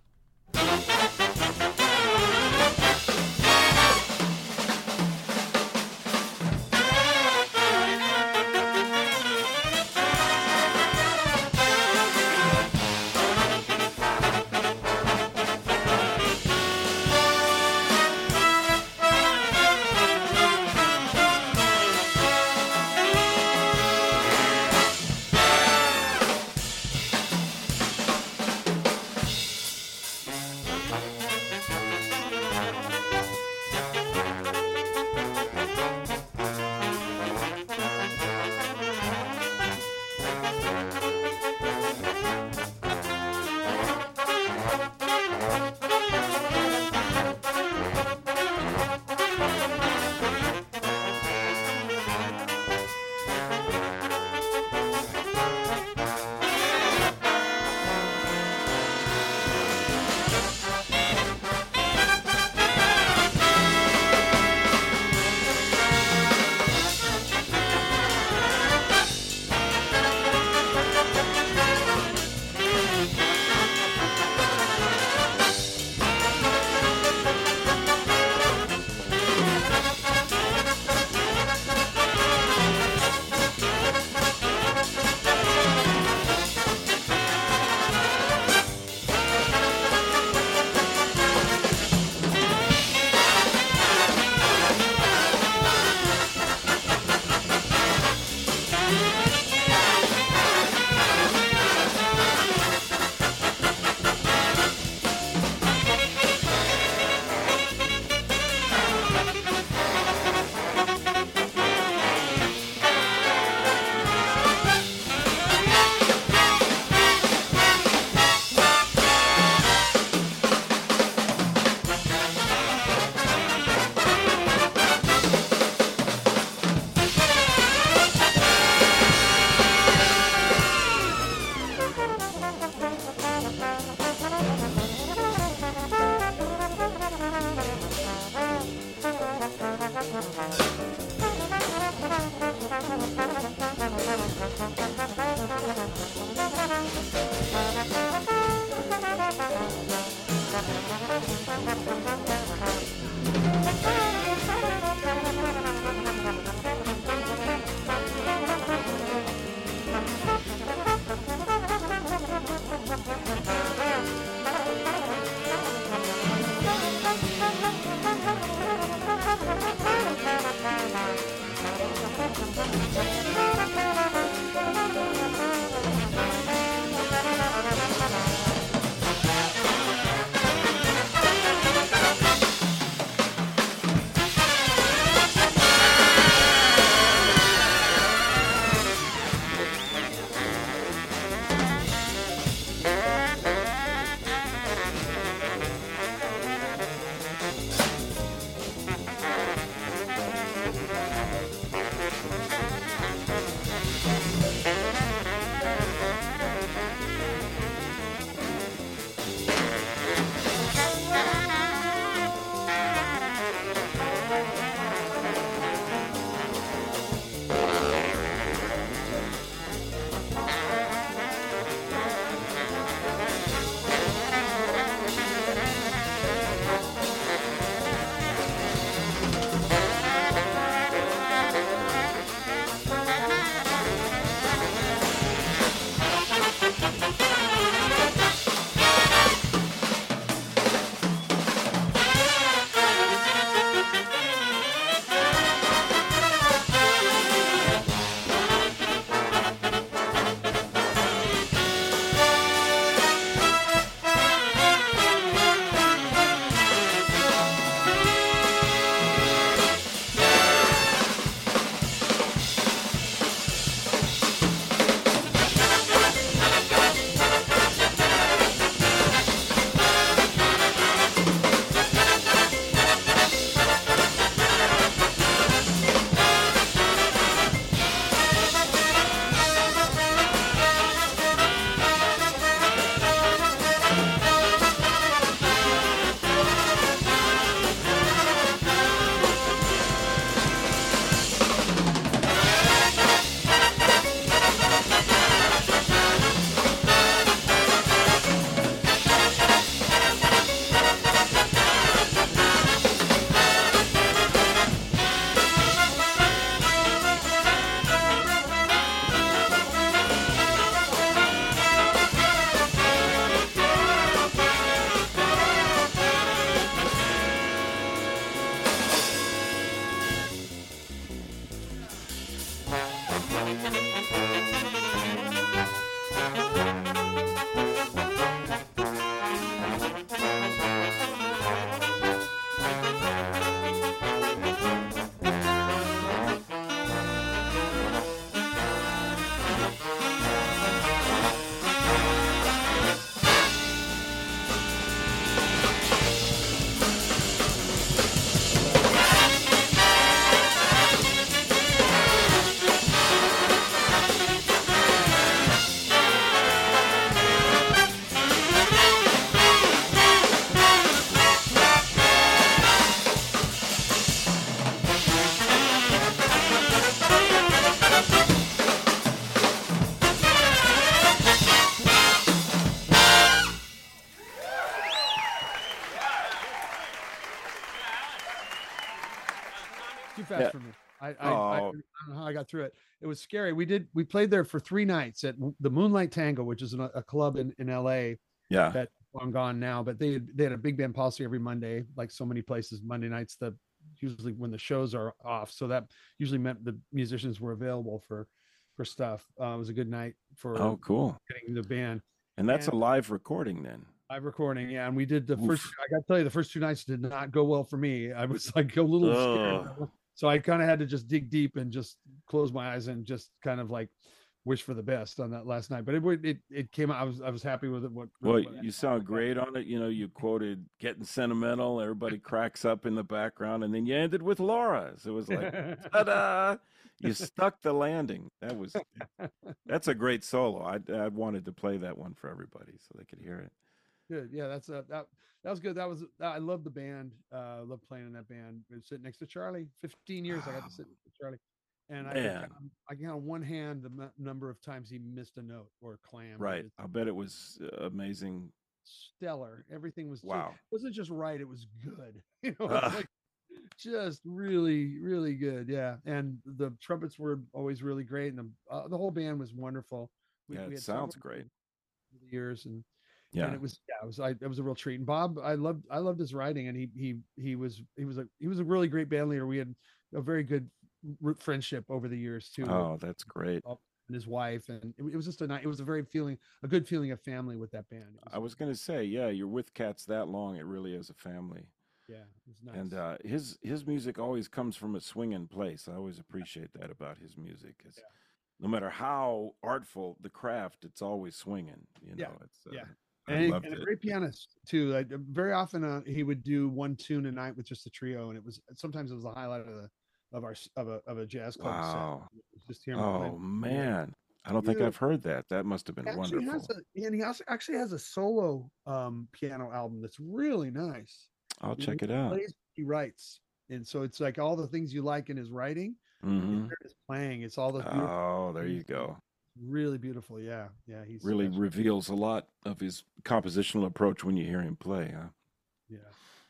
fast Yeah. for me. I, I, I, I Oh, don't know how I got through it. It was scary. We did, we played there for three nights at the Moonlight Tango, which is an, a club in, in L A yeah. that I'm gone now, but they had, they had a big band policy every Monday, like so many places. Monday nights, the usually when the shows are off, so that usually meant the musicians were available for for stuff. Uh, it was a good night for Oh, cool. getting the band And that's a and live recording then. live recording. Yeah, and we did the first. Oof. I got to tell you, the first two nights did not go well for me. I was like a little scared, Oh, so I kind of had to just dig deep and just close my eyes and just kind of like wish for the best on that last night. But it it it came out. I was I was happy with it. What, well, what you sound I, great on it. You know, you quoted "Getting Sentimental." Everybody cracks up in the background, and then you ended with Laura. So it was like, ta-da! You stuck the landing. That was that's a great solo. I I wanted to play that one for everybody so they could hear it. Good. Yeah, that's uh, that. That was good. That was. I love the band. Uh, love playing in that band. I was sitting next to Charlie. Fifteen years I got to sit next to Charlie, and I could Man, count, I can count on one hand the m- number of times he missed a note or clammed. Or right. just I bet it was uh, amazing. stellar. Everything was just Wow. wasn't just right. It was good. You know, it's Uh, like just really, really good. Yeah, and the trumpets were always really great, and the uh, the whole band was wonderful. We yeah, we it had several sounds great. years and and Yeah. it was yeah it was I, it was a real treat. And Bob, I loved I loved his writing, and he he he was he was a he was a really great band leader. We had a very good r- friendship over the years too with Oh, that's great. Bob and his wife, and it, it was just a night. It was a very feeling a good feeling of family with that band. It was I was gonna say, yeah, you're with cats that long, it really is a family. yeah, it was And nice. uh, his his music always comes from a swinging place. I always appreciate that about his music. Is Yeah, no matter how artful the craft, it's always swinging. You yeah, know, it's uh, yeah. I And, loved and a it. great pianist too. Like very often, uh, he would do one tune a night with just a trio, and it was sometimes it was the highlight of the of our of a of a jazz club set. Wow. It was just hearing him playing. Oh man, I don't think I've heard that. That must have He been actually has wonderful. a and he also actually has a solo um piano album that's really nice. I'll You know, he check it out. plays, he writes, and so it's like all the things you like in his writing, it's Mm-hmm. there in his playing. It's all those beautiful Oh, there things, you go. really beautiful. Yeah, yeah, he's Really special. reveals a lot of his compositional approach when you hear him play, huh? Yeah,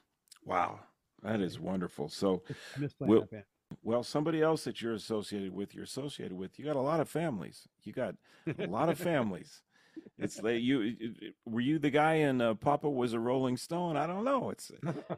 Wow, that yeah. is wonderful. So, I miss playing will that band. well, somebody else that you're associated with, you're associated with. You got a lot of families. You got a lot of families. It's like you it- it- were you the guy in uh, Papa was a Rolling Stone? I don't know. It's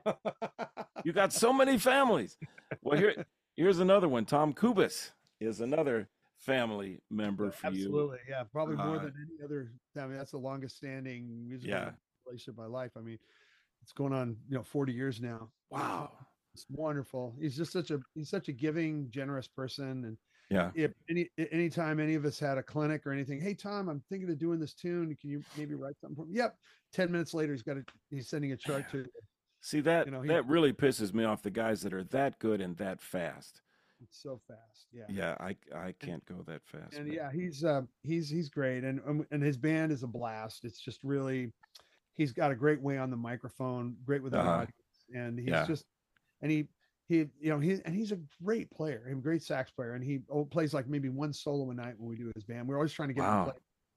you got so many families. Well, here here's another one. Tom Kubis is another family member for you. Absolutely, yeah, probably more Uh, than any other. I mean, that's the longest standing musical yeah. relationship of my life. I mean, it's going on, you know, forty years now. Tom, Wow. it's wonderful. He's just such a he's such a giving, generous person. And Yeah. if any anytime any of us had a clinic or anything, hey Tom, I'm thinking of doing this tune. Can you maybe write something for me? Yep. Ten minutes later, he's got a he's sending a chart to See that you know he that really pisses me off the guys that are that good and that fast. it's so fast. Yeah. Yeah, I I And, can't go that fast, and man. yeah, he's uh he's he's great, and um, and his band is a blast. It's just really he's got a great way on the microphone, great with an Uh-huh. audience, and he's Yeah. just and he he you know he and he's a great player, a great sax player, and he oh, plays like maybe one solo a night when we do his band. We're always trying to get him to Wow. play,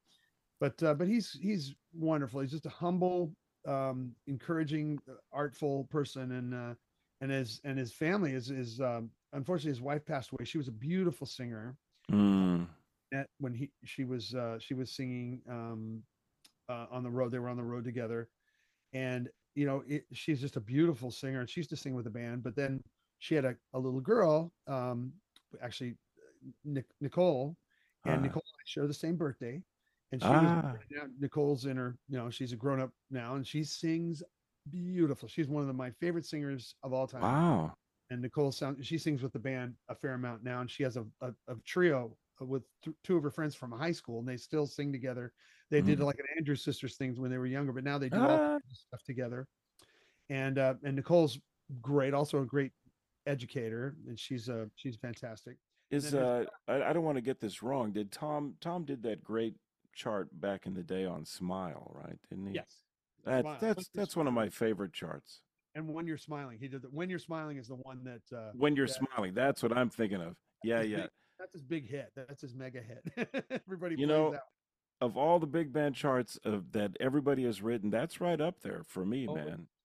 but uh, but he's he's wonderful. He's just a humble, um, encouraging, uh, artful person, and uh, and his and his family is is um, unfortunately his wife passed away. She was a beautiful singer. Mm. Met when he she was uh, she was singing um, uh, on the road. They were on the road together, and you know it, she's just a beautiful singer, and she used to sing with the band. But then she had a, a little girl, um, actually Nic- Nicole, and Uh, Nicole and I share the same birthday, and she was ah. now Nicole's in her, you know, she's a grown up now, and she sings beautiful. She's one of the, my favorite singers of all time. Wow. And Nicole sound she sings with the band a fair amount now, and she has a, a, a trio with th- two of her friends from high school, and they still sing together. They did Mm. like an Andrews Sisters things when they were younger, but now they do all Ah. kinds of stuff together. And uh, and Nicole's great, also a great educator, and she's uh she's fantastic. And Is then her uh I, I don't want to get this wrong. Did Tom Tom did that great chart back in the day on Smile, right? Didn't he? yes, That's smile. When that's you're that's one of smiling, my favorite charts. and when you're smiling, he did that. When you're smiling is the one that uh When you're that smiling, that's what I'm thinking of. Yeah, his yeah. big that's his big hit. That's his mega hit. Everybody You plays know, that. of all the big band charts of that everybody has written, that's right up there for me, Oh, man.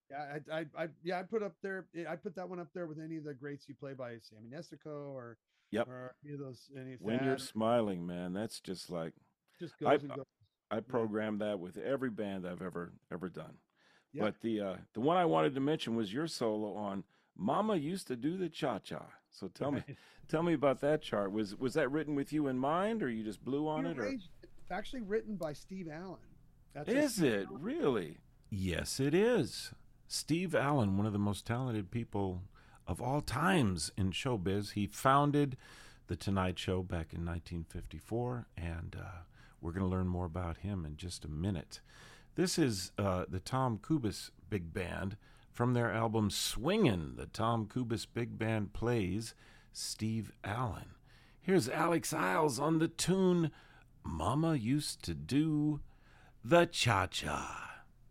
Yeah, I, I, I, yeah, I put up there. I put that one up there with any of the greats you play by Sammy Nestico or, Yep. or any of those, any When you're Thad. smiling, man, that's just like Just I goes and goes. I Yeah, program that with every band I've ever ever done. yep. But the uh, the one I wanted to mention was your solo on "Mama Used to Do the Cha Cha." So tell me, Right. tell me about that chart. Was was that written with you in mind, or you just blew He on it, or arranged it. It's actually written by Steve Allen. That's a is Steve it Allen. really? Yes, it is. Steve Allen, one of the most talented people of all times in showbiz. He founded the Tonight Show back in nineteen fifty-four, and uh, we're going to learn more about him in just a minute. This is uh, the Tom Kubis Big Band from their album Swingin'. The Tom Kubis Big Band plays Steve Allen. Here's Alex Isles on the tune Mama Used to Do the Cha-Cha.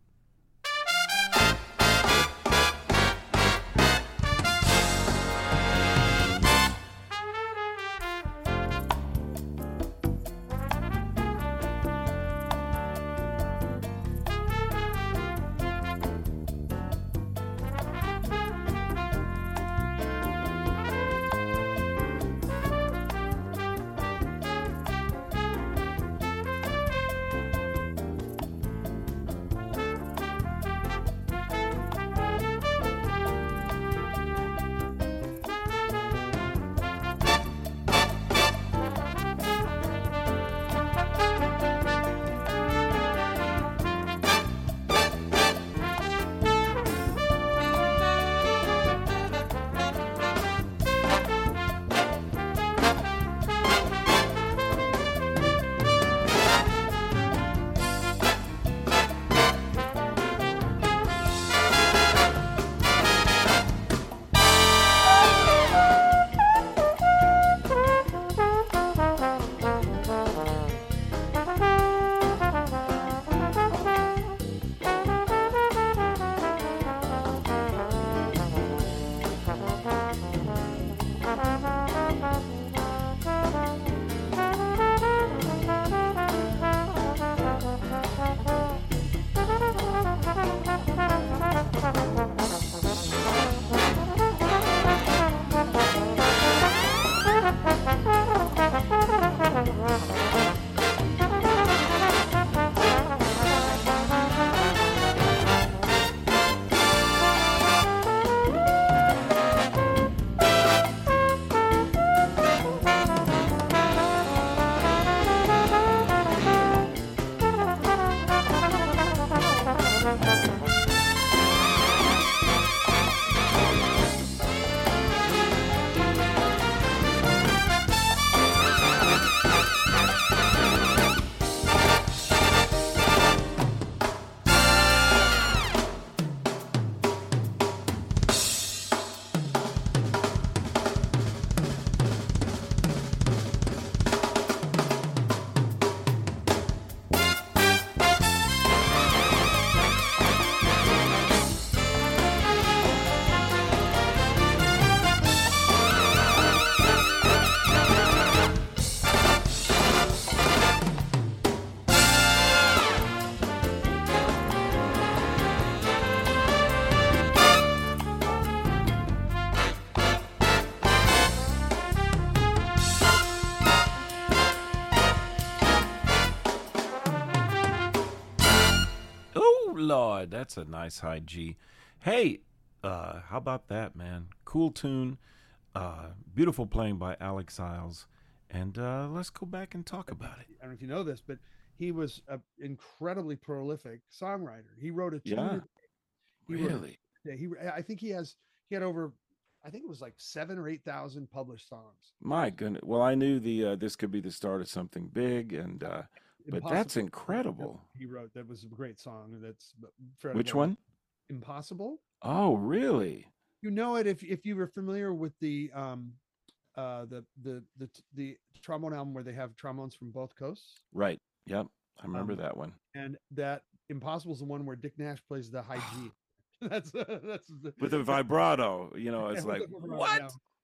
Lord, that's a nice high G. Hey, uh, how about that, man? Cool tune, uh, beautiful playing by Alex Isles, and uh, let's go back and talk about it. I don't know if you know this, but he was an incredibly prolific songwriter. He wrote a tune. Yeah, a day. He really? Wrote, he, I think he has, he had over, I think it was like seven or eight thousand published songs. My goodness. Well, I knew the uh, this could be the start of something big, and uh, but Impossible. that's incredible. He wrote that was a great song. That's Fred Which Again. one? Impossible. Oh, really? You know it if if you were familiar with the um uh the the the the trombone album where they have trombones from both coasts. Right. Yep. I remember Um, that one. And that Impossible is the one where Dick Nash plays the high G. that's uh, that's the, With the vibrato, you know, it's yeah, like, with the vibrato, what? yeah.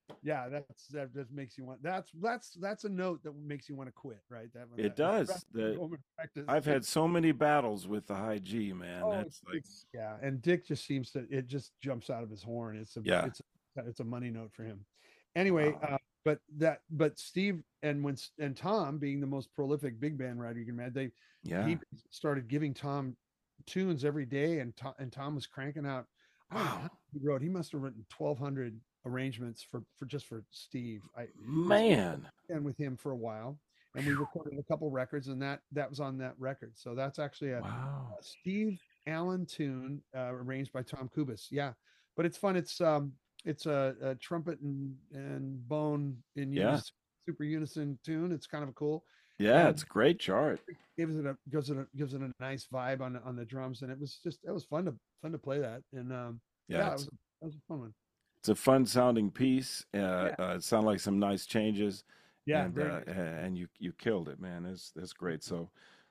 Yeah, that's that just makes you want. That's that's that's a note that makes you want to quit, right? That one. It That, does. The practice. I've had so many battles with the high G, man. Oh, That's it's, like, it's yeah, and Dick just seems to it just jumps out of his horn. It's a yeah. it's a, it's a money note for him. Anyway, Wow. uh, but that but Steve and when and Tom being the most prolific big band writer you can imagine, they Yeah. he started giving Tom tunes every day, and Tom, and Tom was cranking out. I don't know Wow. how he wrote. He must have written twelve hundred arrangements for for just for Steve. I Man. and with him for a while, and we recorded a couple records, and that that was on that record. So that's actually a, Wow. a Steve Allen tune uh, arranged by Tom Kubis. Yeah, but it's fun. It's um it's a, a trumpet and and bone in Yeah. unison, super unison tune. It's kind of a cool. Yeah, and it's a great chart. Gives it a gives it a gives it a nice vibe on on the drums, and it was just it was fun to fun to play that. And um Yeah, yeah, it it's, was, it was a fun one. it's a fun sounding piece. Uh, Yeah, uh, it sounded like some nice changes, yeah, and very uh, nice. and you you killed it, man. That's that's great. So,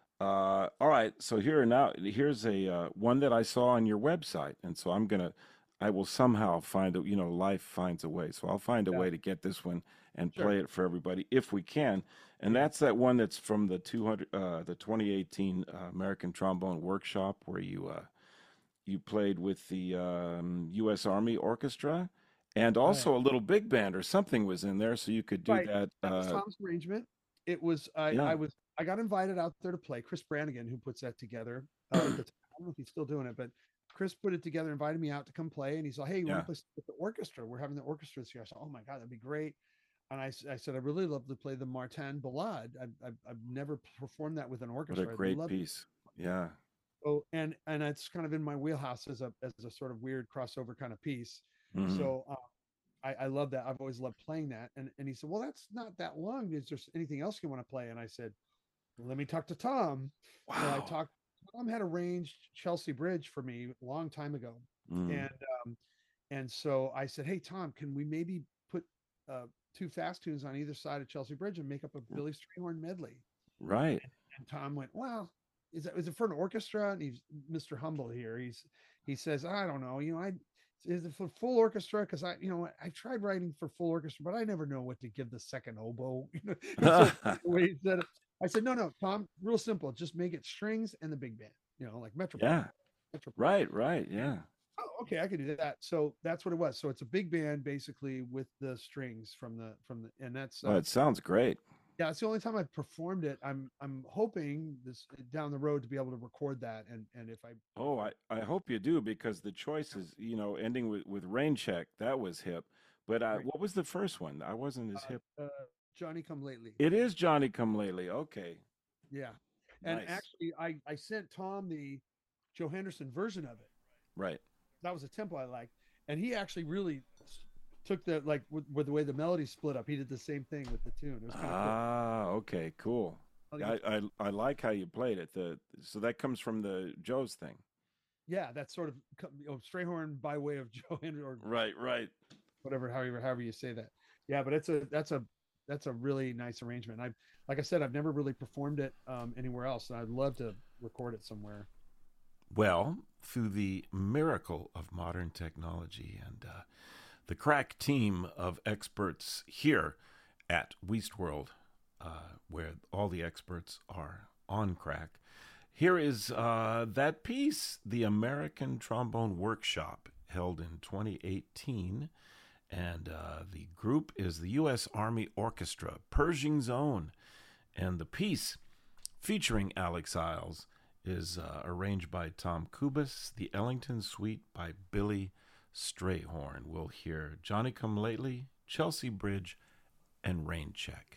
uh, all right. So here now, here's a uh, one that I saw on your website, and so I'm gonna, I will somehow find a, you know, life finds a way. So I'll find a Yeah, way to get this one and sure. play it for everybody if we can. And Yeah. that's that one that's from the two hundred, uh, the twenty eighteen uh, American Trombone Workshop, where you uh, you played with the um, U S. Army Orchestra, and Right. also a little big band or something was in there, so you could do Right. that. That was Uh, Tom's arrangement. It was I yeah, I was I got invited out there to play. Chris Brannigan, who puts that together uh, at the time. I don't know if he's still doing it, but Chris put it together, invited me out to come play, and he's like, "Hey, you want to yeah, play with the orchestra? We're having the orchestra this year." I said, "Oh my god, that'd be great." And I, I said, "I really love to play the Martin Ballade. I've, I've, I've never performed that with an what a orchestra. I'd great love to." piece. Yeah, Oh, and and it's kind of in my wheelhouse as a as a sort of weird crossover kind of piece. hmm, So uh, I, I love that. I've always loved playing that. And and he said, "Well, that's not that long. Is there anything else you want to play?" And I said, "Well, let me talk to Tom." So I wow. talked. Tom had arranged Chelsea Bridge for me a long time ago, Mm, and um, and so I said, "Hey, Tom, can we maybe put uh, two fast tunes on either side of Chelsea Bridge and make up a Billy Strayhorn medley?" right. And Tom went, "Well, is that is it for an orchestra?" And he's Mister Humble here. He's he says, "I don't know. You know, I is it for full orchestra? Because I, you know, I tried writing for full orchestra, but I never know what to give the second oboe." You know, it's so funny the way he said it. I said, "No, no, Tom, real simple. Just make it strings and the big band. You know, like Metropole. Yeah, Metropole." right, right. Yeah. Oh, okay, I could do that. So that's what it was. So it's a big band basically with the strings from the from the, and that's Oh, uh it sounds great. yeah, it's the only time I've performed it. I'm I'm hoping this down the road to be able to record that, and and if I Oh, I, I hope you do, because the choice is, you know, ending with, with Rain Check. That was hip. But uh, right, what was the first one? I wasn't as hip. uh, uh, Johnny Come Lately, It is Johnny Come Lately. Okay. yeah, and Nice. actually I I sent Tom the Joe Henderson version of it. Right. That was a tempo I liked, and he actually really took the like with, with the way the melody split up. He did the same thing with the tune. It was kind of cool. Ah, okay, cool. I, I I like how you played it. The so that comes from the Joe's thing. Yeah, that's sort of you know, Strayhorn by way of Joe Henderson or Right, right. whatever, however, however you say that. Yeah, but it's a that's a that's a really nice arrangement. I like I said, I've never really performed it um, anywhere else, and I'd love to record it somewhere. Well, through the miracle of modern technology and uh, the crack team of experts here at Weastworld, uh, where all the experts are on crack, here is uh, that piece, the American Trombone Workshop, held in twenty eighteen. And uh, the group is the U S. Army Orchestra, Pershing's Own. And the piece featuring Alex Isles is uh, arranged by Tom Kubis, the Ellington Suite by Billy Strayhorn. We'll hear Johnny Come Lately, Chelsea Bridge, and Rain Check.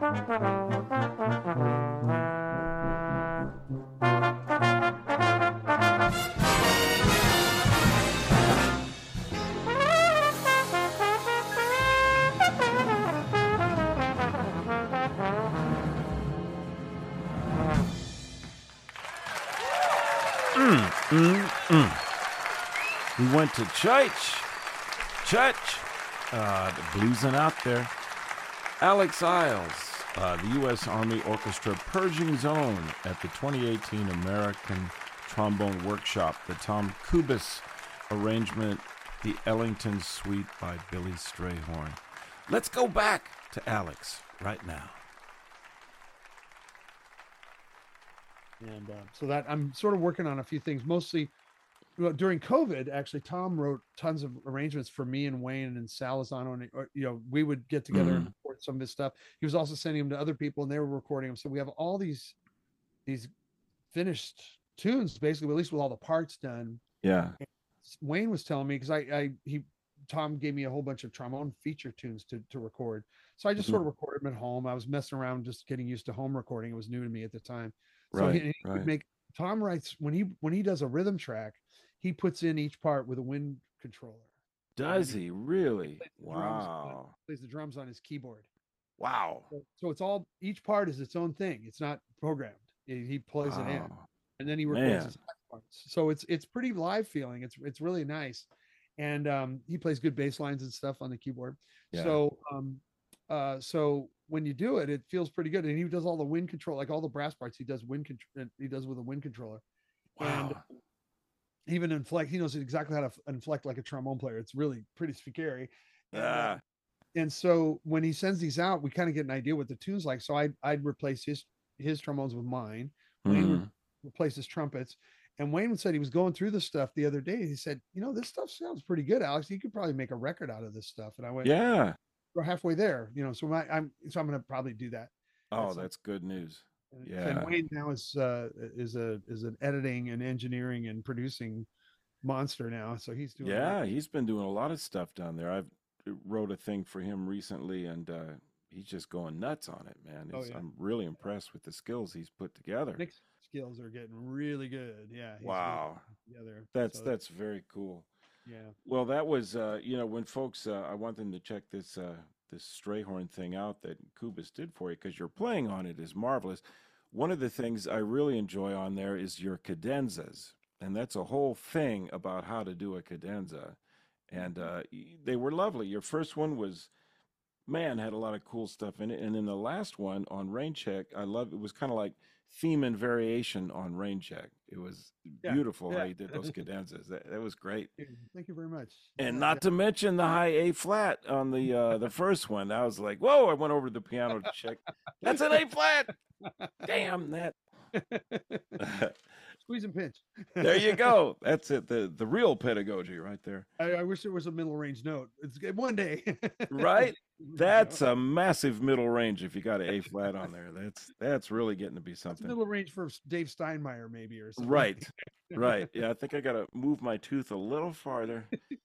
Mm, mm, mm. We went to church. Church. Uh, the bluesing out there. Alex Isles, uh, the U S Army Orchestra Purging Zone at the twenty eighteen American Trombone Workshop. The Tom Kubis arrangement, the Ellington Suite by Billy Strayhorn. Let's go back to Alex right now. And uh, so that I'm sort of working on a few things, mostly well, during COVID. Actually, Tom wrote tons of arrangements for me and Wayne and Salazano, and or, you know, we would get together mm-hmm. and record some of his stuff. He was also sending them to other people, and they were recording them. So we have all these these finished tunes, basically, at least with all the parts done. Yeah. And Wayne was telling me because I, I he Tom gave me a whole bunch of trombone feature tunes to to record. So I just mm-hmm. sort of recorded them at home. I was messing around, just getting used to home recording. It was new to me at the time. So right, he, he right. would make Tom writes when he when he does a rhythm track, he puts in each part with a wind controller. Does he, he really? Plays wow. Drums, plays the drums on his keyboard. Wow. So, so it's all each part is its own thing. It's not programmed. He, he plays wow. it in, and then he records Man. his parts. So it's it's pretty live feeling. It's it's really nice, and um, he plays good bass lines and stuff on the keyboard. Yeah. So um, uh, so. when you do it, it feels pretty good. And he does all the wind control, like all the brass parts. He does wind control. He does with a wind controller. Wow. And even inflect. He knows exactly how to inflect like a trombone player. It's really pretty scary. Yeah. And, uh, and so when he sends these out, we kind of get an idea what the tune's like. So I'd I'd replace his his trombones with mine. Wayne mm-hmm. would replace his trumpets. And Wayne said he was going through this stuff the other day. He said, you know, this stuff sounds pretty good, Alex. You could probably make a record out of this stuff. And I went, yeah. We're halfway there, you know. So my, I'm so I'm going to probably do that. Oh, that's, that's good news. And, yeah. And Wayne now is uh, is a is an editing and engineering and producing monster now. So he's doing. Yeah, that. He's been doing a lot of stuff down there. I've wrote a thing for him recently, and uh, he's just going nuts on it, man. Oh, yeah. I'm really impressed with the skills he's put together. Nick's skills are getting really good. Yeah. Wow. Together. That's so, that's very cool. Yeah. Well, that was, uh, you know, when folks, uh, I want them to check this uh, this Strayhorn thing out that Kubis did for you, because your playing on it is marvelous. One of the things I really enjoy on there is your cadenzas, and that's a whole thing about how to do a cadenza. And uh, they were lovely. Your first one was, man, had a lot of cool stuff in it. And then the last one on Rain Check, I love it. Was kind of like theme and variation on Rain Check. It was yeah, beautiful yeah. how you did those cadenzas. That, that was great. Thank you very much. And yeah, not yeah. to mention the high A flat on the uh, the first one. I was like, whoa! I went over to the piano to check. That's an A flat. Damn that. Squeeze and pinch. There you go. That's it. The the real pedagogy right there. I, I wish there was a middle range note. It's one day. Right? That's a massive middle range if you got an A flat on there. That's that's really getting to be something. That's middle range for Dave Steinmeier maybe or something. Right. Right. Yeah, I think I got to move my tooth a little farther.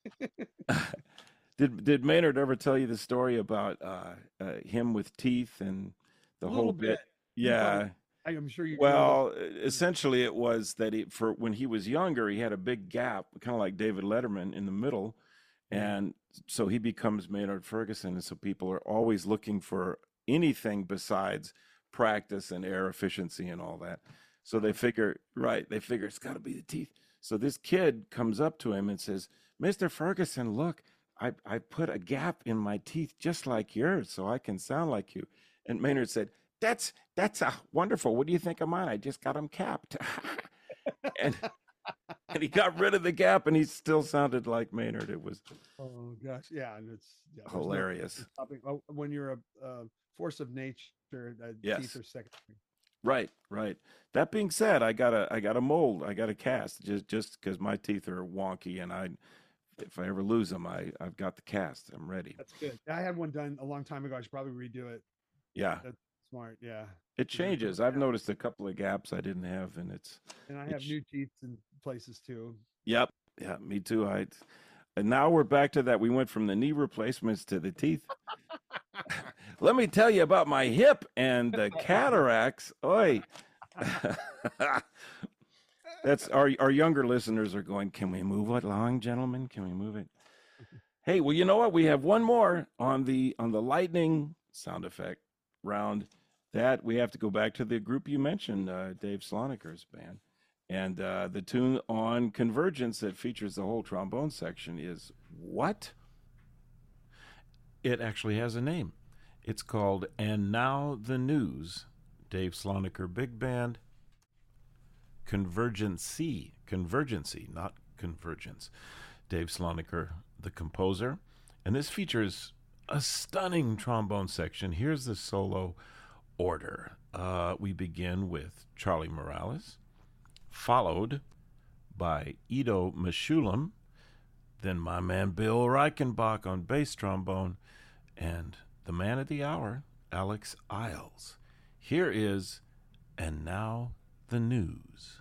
did did Maynard ever tell you the story about uh, uh, him with teeth and the whole bit? bit. Yeah. I'm sure you. Well, essentially, it was that he, for when he was younger, he had a big gap, kind of like David Letterman, in the middle, and so he becomes Maynard Ferguson, and so people are always looking for anything besides practice and air efficiency and all that. So they figure, right? They figure it's got to be the teeth. So this kid comes up to him and says, "Mister Ferguson, look, I I put a gap in my teeth just like yours, so I can sound like you." And Maynard said, That's that's uh, wonderful. What do you think of mine? I just got them capped. and and he got rid of the gap, and he still sounded like Maynard. It was oh gosh, yeah, and it's yeah, hilarious. No, when you're a, a force of nature, uh, yes. teeth are secondary. Right, right. That being said, I got a I got a mold. I got a cast just just because my teeth are wonky, and I if I ever lose them, I I've got the cast. I'm ready. That's good. I had one done a long time ago. I should probably redo it. Yeah. That's smart. Yeah. It changes. I've noticed a couple of gaps I didn't have, and it's. And I have new teeth in places too. Yep. Yeah. Me too. I. And now we're back to that. We went from the knee replacements to the teeth. let me tell you about my hip and the cataracts. Oi. That's our our younger listeners are going, can we move it along, gentlemen? Can we move it? Hey, well, you know what? We have one more on the on the lightning sound effect round. That we have to go back to the group you mentioned, uh, Dave Slonicker's band. And uh, the tune on Convergence that features the whole trombone section is what? It actually has a name. It's called And Now the News. Dave Sloniker Big Band. Convergency. Convergency, not Convergence. Dave Sloniker, the composer. And this features a stunning trombone section. Here's the solo order. Uh, we begin with Charlie Morales, followed by Ido Meshulam, then my man Bill Reichenbach on bass trombone, and the man of the hour, Alex Isles. Here is And Now the News.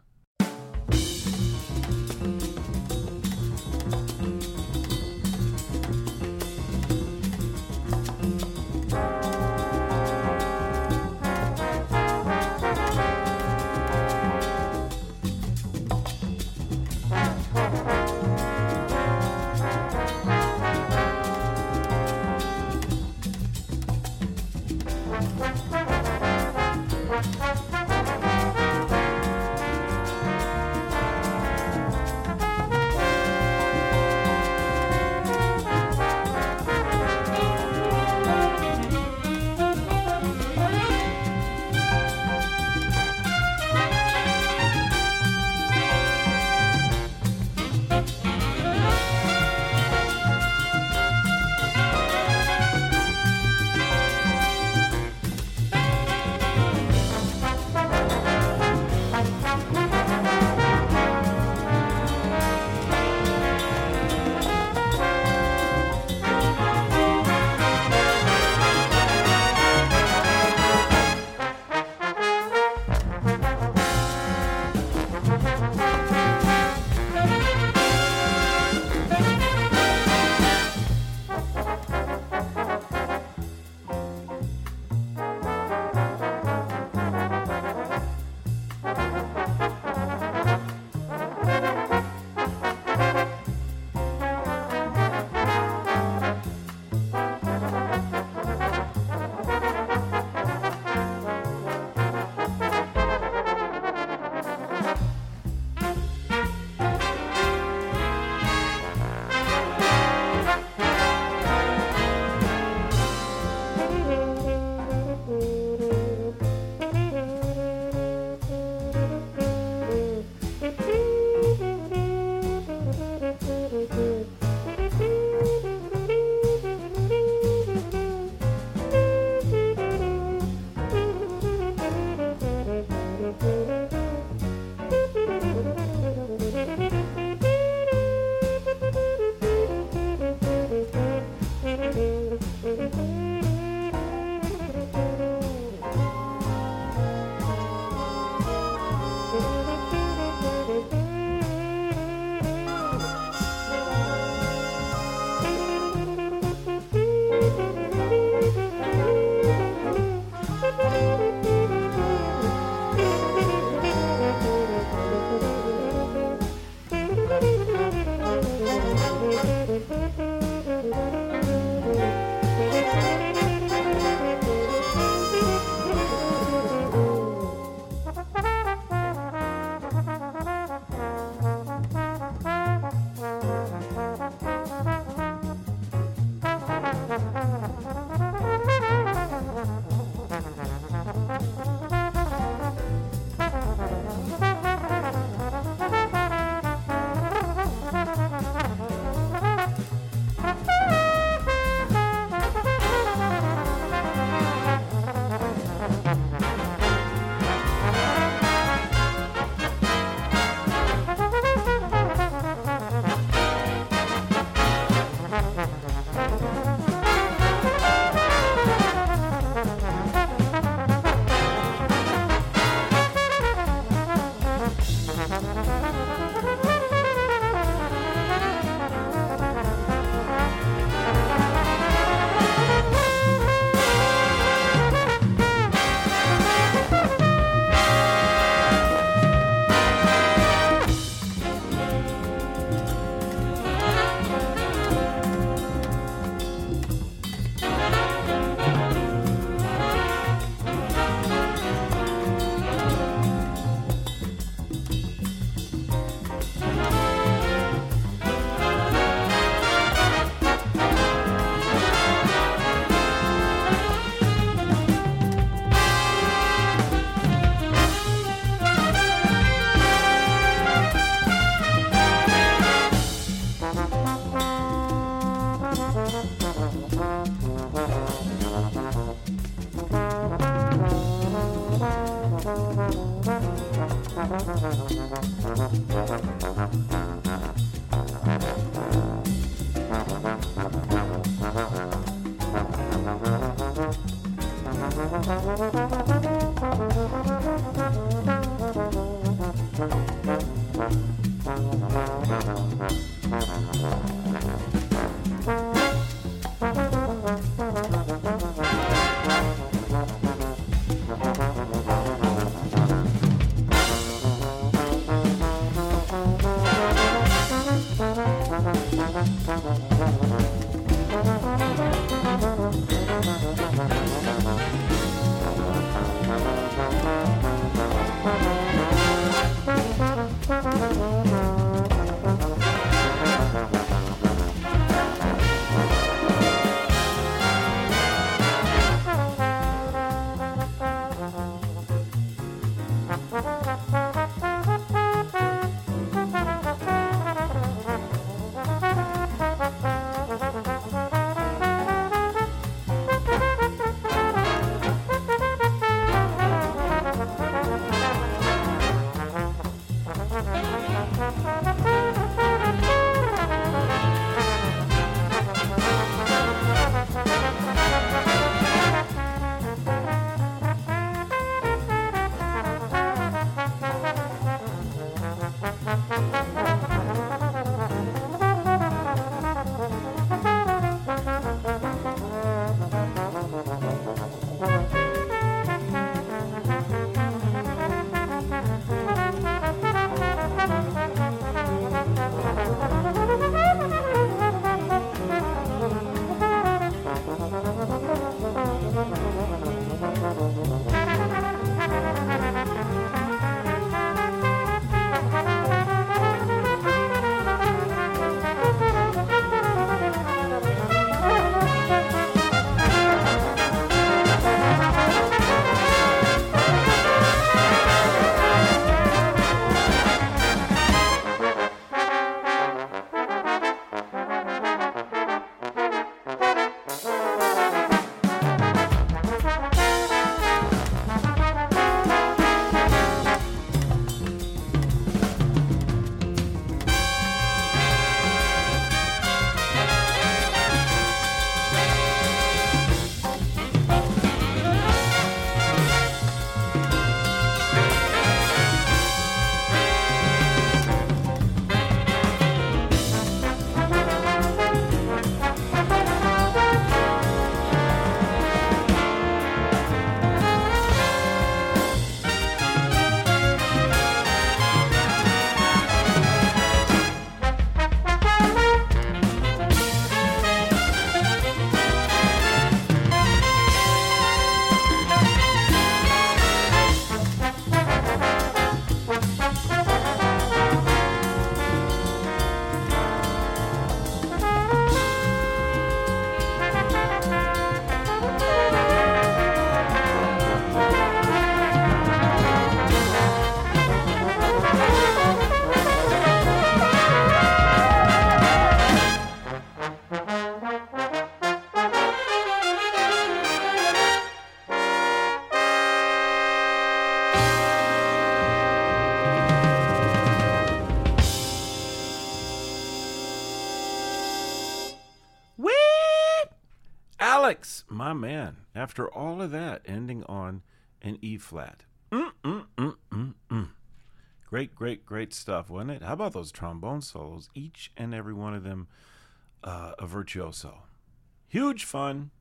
Alex, my man, after all of that, ending on an E flat. Mm, mm, mm, mm, mm. Great, great, great stuff, wasn't it? How about those trombone solos? Each and every one of them uh, a virtuoso. Huge fun.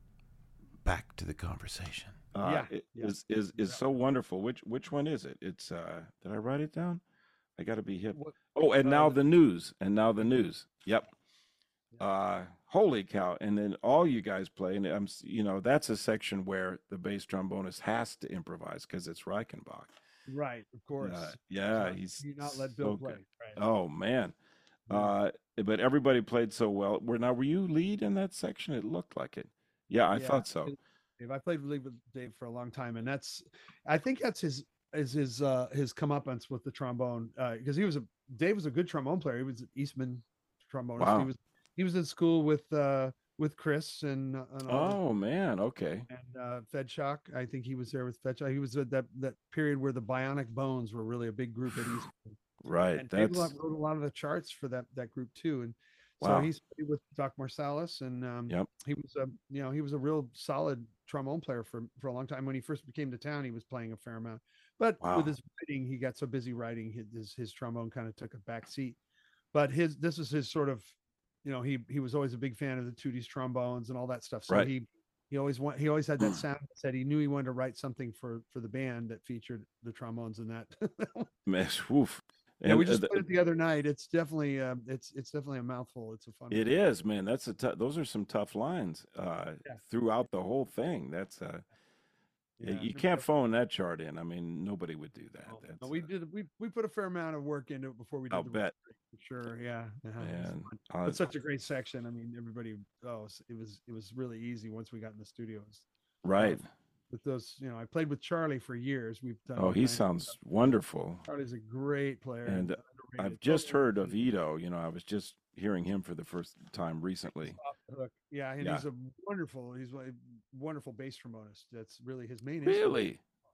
Back to the conversation. Uh, Yeah, it yeah. is is is Yeah. so wonderful. Which which one is it? It's uh did I write it down? I got to be hip. What, Oh, and uh, now the- the news. And now the news. Yep. Yeah. Uh holy cow. And then all you guys play, and I'm s- you know, that's a section where the bass trombonist has to improvise because it's Reichenbach. right, of course. Uh, yeah, So he's you not let Bill so play. good. Right. Oh man. Yeah. Uh but everybody played so well. Were now were you lead in that section? It looked like it. Yeah, I Yeah, thought so. Dave, I played lead with Dave for a long time, and that's I think that's his is his uh his comeuppance with the trombone because he was a Dave was a good trombone player. He was an Eastman trombonist. He Wow. was he was in school with uh with Chris and uh, and all the Oh man, okay. and uh, Fed Shock. I think he was there with Fed Shock. He was at that that period where the Bionic Bones were really a big group at Eastman. Right. And Dave That's wrote a lot of the charts for that that group too. And so wow. he studied with Doc Marsalis, and um, Yep. he was a you know he was a real solid trombone player for for a long time. When he first came to town, he was playing a fair amount, but Wow. with his writing, he got so busy writing his his, his trombone kind of took a back seat. but his this is his sort of, you know, he he was always a big fan of the Tootie's trombones and all that stuff. So Right. he he always want he always had that sound that said he knew he wanted to write something for for the band that featured the trombones in that. Man, woof. Yeah, we And, uh, just the- played it the other night. It's definitely uh, it's it's definitely a mouthful. It's a fun. It is, man. That's a tou- those are some tough lines uh, Yeah. throughout the whole thing. That's uh, Yeah. you can't phone that chart in. I mean, nobody would do that. No, That's, no, we uh, did we we put a fair amount of work into it before we did I'll the bet. recording, for sure. Yeah. Yeah, it was Man, fun. uh, It's such a great section. I mean, everybody. Oh, it was it was really easy once we got in the studios. right. With those, you know, I played with Charlie for years. We've done. Oh, all he kinds of sounds stuff. wonderful. Charlie's a great player. And, uh, underrated. I've just Totally heard of underrated. Ito. You know, I was just hearing him for the first time recently. Off the hook. Yeah, and Yeah. he's a wonderful. He's a wonderful bass trombonist. That's really his main instrument. Really?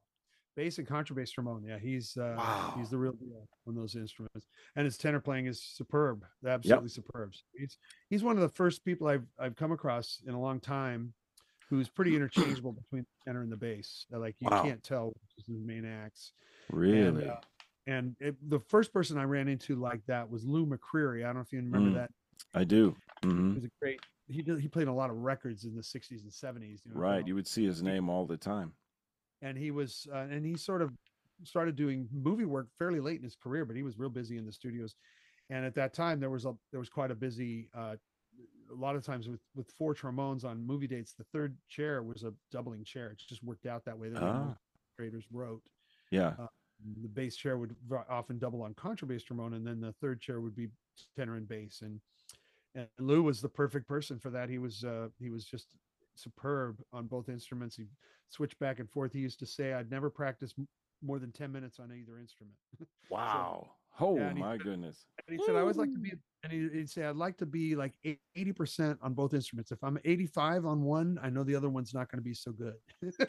Bass and contrabass trombone. Yeah, he's uh, Wow. he's the real deal on those instruments. And his tenor playing is superb, absolutely superb. He's he's one of the first people I've I've come across in a long time who's pretty interchangeable between the tenor and the bass. Uh, Like you Wow. can't tell which is his main acts. Really? And, uh, and it, the first person I ran into like that was Lou McCreary. I don't know if you remember Mm. that. I do. He hmm was a great. He did, he played a lot of records in the sixties and seventies. You know, Right. You would see his name all the time. and he was uh, and he sort of started doing movie work fairly late in his career, but he was real busy in the studios. And at that time, there was a there was quite a busy. Uh, a lot of times with with four trombones on movie dates, the third chair was a doubling chair. It just worked out that way. The Ah. creators wrote. Yeah. Uh, the bass chair would v- often double on contrabass trombone, and then the third chair would be tenor and bass. And and Lou was the perfect person for that. He was uh, he was just superb on both instruments. He switched back and forth. He used to say, "I'd never practice m- more than ten minutes on either instrument." Wow. Oh yeah, and he- my goodness. And he said, "I always like to be," and he, he'd say, "I'd like to be like eighty percent on both instruments. If I'm eighty-five on one, I know the other one's not going to be so good."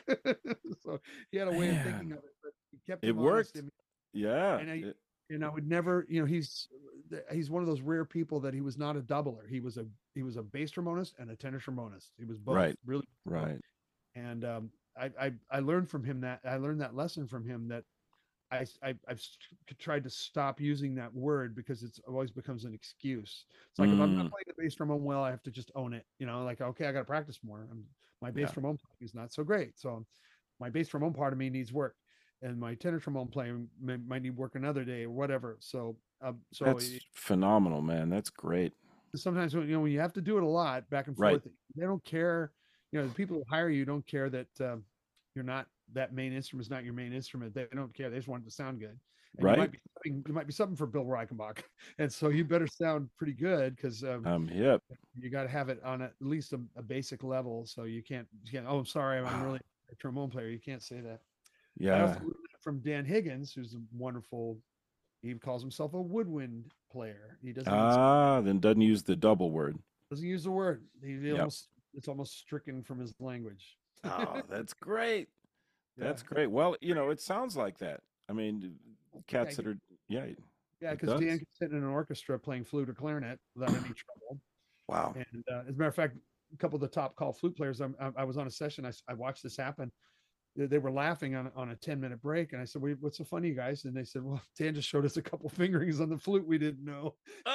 So he had a way of thinking Man. of it, but he kept It him honest. worked. I mean, Yeah. And I- it- and I would never, you know, he's he's one of those rare people that he was not a doubler. He was a he was a bass trombonist and a tenor trombonist. He was both Right. really right. and um, I, I I learned from him that I learned that lesson from him that I, I I've st- tried to stop using that word because it's always becomes an excuse. It's like if I'm not Mm. playing the bass trombone well, I have to just own it. You know, like okay, I got to practice more. I'm, my bass Yeah. trombone playing is not so great, so my bass trombone part of me needs work, and my tenor trombone playing may, might need work another day or whatever. So um, so That's it- phenomenal, man. That's great. sometimes when you know when you have to do it a lot back and Right. forth, they don't care. You know, the people who hire you don't care that uh, you're not that main instrument is not your main instrument. They don't care. They just want it to sound good. And Right. You might be something, you might be something for Bill Reichenbach, and so you better sound pretty good because um, I'm hip. you got to have it on at least a, a basic level. So you can't, you can't. Oh, I'm sorry, I'm Wow. really a trombone player. You can't say that. I Yeah. also learned that from Dan Higgins, who's a wonderful. He calls himself a woodwind player. He doesn't Ah, then doesn't use the double word. doesn't use the word. He Yep. almost it's almost stricken from his language. Oh, that's great. That's Yeah. great. Well, you know, it sounds like that. I mean, cats that are, yeah. Yeah, It because does. Dan can sit in an orchestra playing flute or clarinet without any trouble. Wow. And uh, as a matter of fact, a couple of the top call flute players, I'm, I, I was on a session. I, s- I watched this happen. They, they were laughing on, on a ten minute break. And I said, "Wait, what's so funny, you guys?" And they said, "Well, Dan just showed us a couple fingerings on the flute we didn't know."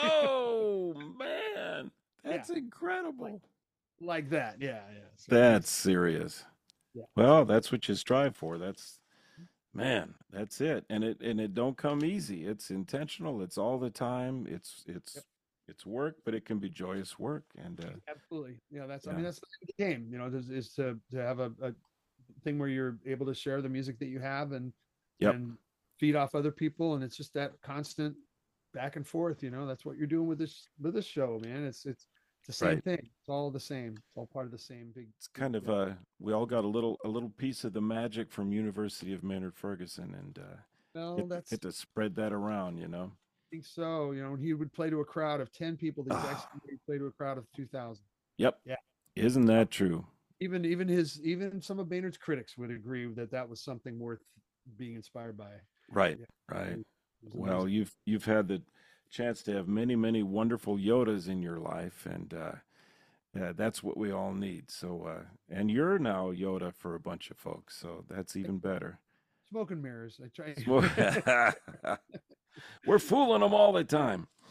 Oh, man. That's incredible. Like that. Yeah. Yeah. So That's serious. Yeah. Well, that's what you strive for. That's man, that's it. And it and it don't come easy. It's intentional. It's all the time. It's it's Yep. it's work, but it can be joyous work. And uh, absolutely. Yeah. That's, I Yeah. mean, that's the game, you know, is, is to, to have a, a thing where you're able to share the music that you have and, Yep. and feed off other people. And it's just that constant back and forth, you know, that's what you're doing with this, with this show, man. It's, it's the same Right. thing. It's all the same. It's all part of the same big, it's kind of uh we all got a little a little piece of the magic from University of Maynard Ferguson, and uh well, get, that's, get to spread that around, you know. I think so. You know, and he would play to a crowd of ten people. The exact Ah. same way he'd play to a crowd of two thousand. Yep. Yeah. Isn't that true? Even, even his, even some of Maynard's critics would agree that that was something worth being inspired by. Right. Yeah. Right. It was Well, amazing. you've you've had the chance to have many, many wonderful Yodas in your life, and uh, yeah, that's what we all need. So, uh, and you're now Yoda for a bunch of folks, so that's even better. Smoke and mirrors. I try. We're fooling them all the time.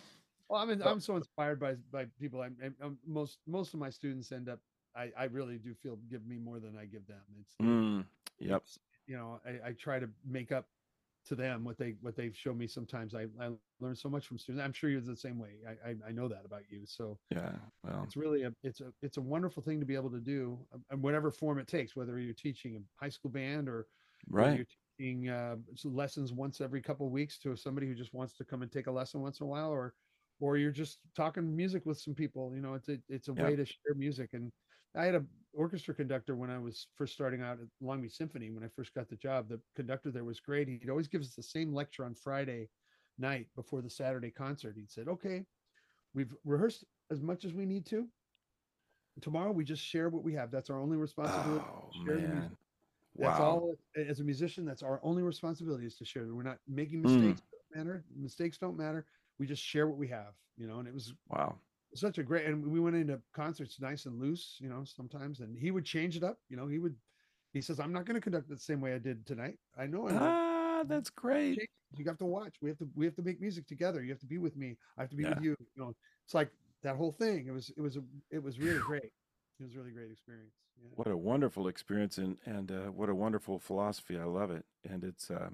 Well, I mean, I'm so inspired by by people. I'm, I'm most most of my students end up. I I really do feel give me more than I give them. It's, Mm, yep. it's you know I, I try to make up to them what they what they've shown me. Sometimes I I learn so much from students. I'm sure you're the same way. I I, I know that about you. So Yeah. Well, it's really a it's a it's a wonderful thing to be able to do, and whatever form it takes. Whether you're teaching a high school band or whether right. you're teaching uh, lessons once every couple of weeks to somebody who just wants to come and take a lesson once in a while, or or you're just talking music with some people. You know, it's a it's a Yep. way to share music. And I had a orchestra conductor when I was first starting out at Long Beach Symphony. When I first got the job, the conductor there was great. He'd always give us the same lecture on Friday night before the Saturday concert. He'd said, "Okay, we've rehearsed as much as we need to. Tomorrow we just share what we have. That's our only responsibility. Oh Share the music. man. That's Wow. all. As a musician, that's our only responsibility, is to share. We're not making Mm. mistakes. Don't matter. Mistakes don't matter. We just share what we have, you know." And it was Wow. such a great, and we went into concerts nice and loose, you know, sometimes, and he would change it up. You know, he would, he says, "I'm not going to conduct it the same way I did tonight. I know I won't. Ah, that's great. Change it. You have to watch. We have to, we have to make music together. You have to be with me. I have to be Yeah. with you." You know, it's like that whole thing. It was, it was, a, it was really great. It was a really great experience. Yeah. What a wonderful experience, and and uh, what a wonderful philosophy. I love it. And it's um,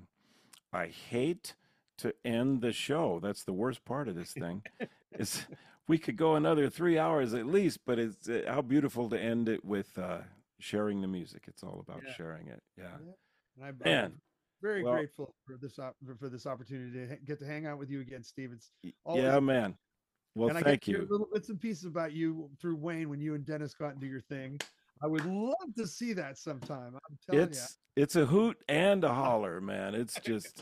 I hate to end the show. That's the worst part of this thing. Is we could go another three hours at least, but it's uh, how beautiful to end it with uh, sharing the music. It's all about Yeah. sharing it. Yeah. Yeah. And I'm, Man. I'm very Well- grateful for this op- for this opportunity to ha- get to hang out with you again, Steve. It's Y- always Yeah, man. Well, and I thank get to hear you. little bits and pieces about you through Wayne when you and Dennis got into your thing. I would love to see that sometime. I'm telling It's it's a hoot and a holler, man. It's just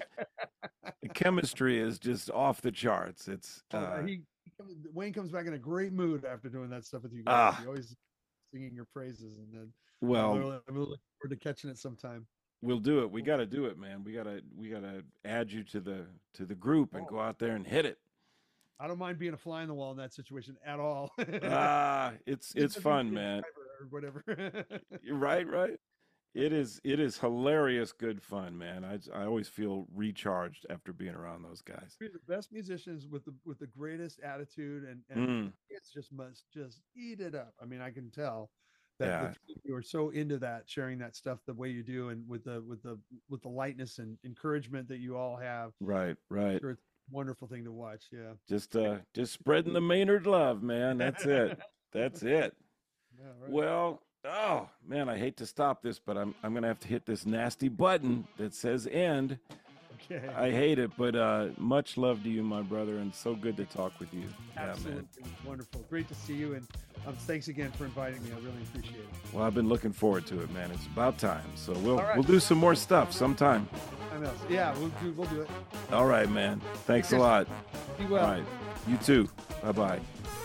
the chemistry is just off the charts. It's you. uh, he, he comes, Wayne comes back in a great mood after doing that stuff with you Ah. guys. He always singing your praises, and then well, I'm really, I'm really looking forward to catching it sometime. we'll do it. We got to do it, man. We got to we got to add you to the to the group and Oh. go out there and hit it. I don't mind being a fly on the wall in that situation at all. Ah, it's it's Just fun, be a man. driver or whatever. You're right, right. It is it is hilarious, good fun, man. I I always feel recharged after being around those guys. You're the best musicians with the with the greatest attitude, and, and Mm, it's just must just eat it up. I mean, I can tell that Yeah. the three of you are so into that, sharing that stuff the way you do, and with the with the with the lightness and encouragement that you all have. right, right. Sure, it's a wonderful thing to watch. Yeah, Just uh just spreading the Maynard love, man. That's it. That's it. yeah, right. Well, oh man, I hate to stop this, but I'm I'm gonna have to hit this nasty button that says end. Okay, I hate it, but uh much love to you, my brother, and so good to talk with you. Yeah, absolutely man. wonderful. Great to see you, and um, thanks again for inviting me. I really appreciate it. Well, I've been looking forward to it, man. It's about time. So we'll All right. we'll do some more stuff sometime. Time else. Yeah, we'll do we'll do it. All right, man. Thanks a lot. Be well. All right. You too. Bye bye.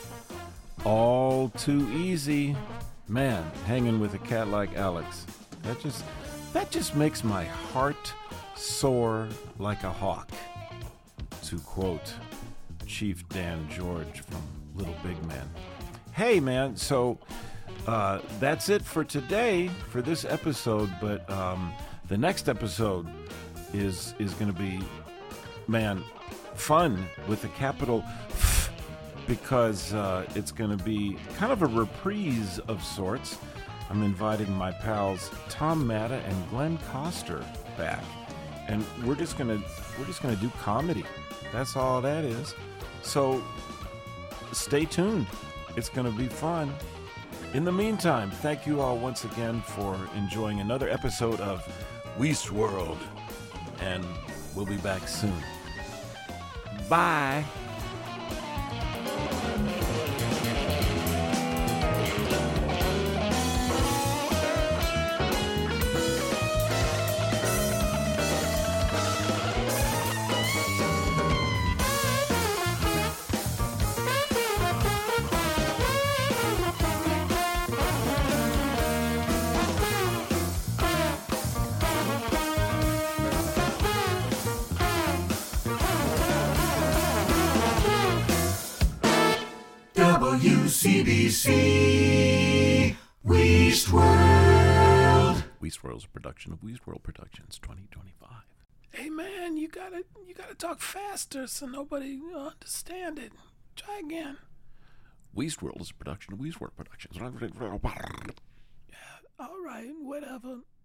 All too easy. Man, hanging with a cat like Alex. That just that just makes my heart soar like a hawk. To quote Chief Dan George from Little Big Man. Hey man, so uh, that's it for today for this episode, but um, the next episode is is going to be, man, fun with a capital F, because uh, it's going to be kind of a reprise of sorts. I'm inviting my pals Tom Matta and Glenn Coster back, and we're just gonna we're just gonna do comedy. That's all that is. So stay tuned. It's going to be fun. In the meantime, thank you all once again for enjoying another episode of Weast World, and we'll be back soon. Bye. W C B C Weast World. Weast World's a production of Weast World Productions twenty twenty-five. Hey man, you gotta you gotta talk faster so nobody understand it. Try again. Weastworld is a production of Weastworld Productions. Yeah, all right, whatever.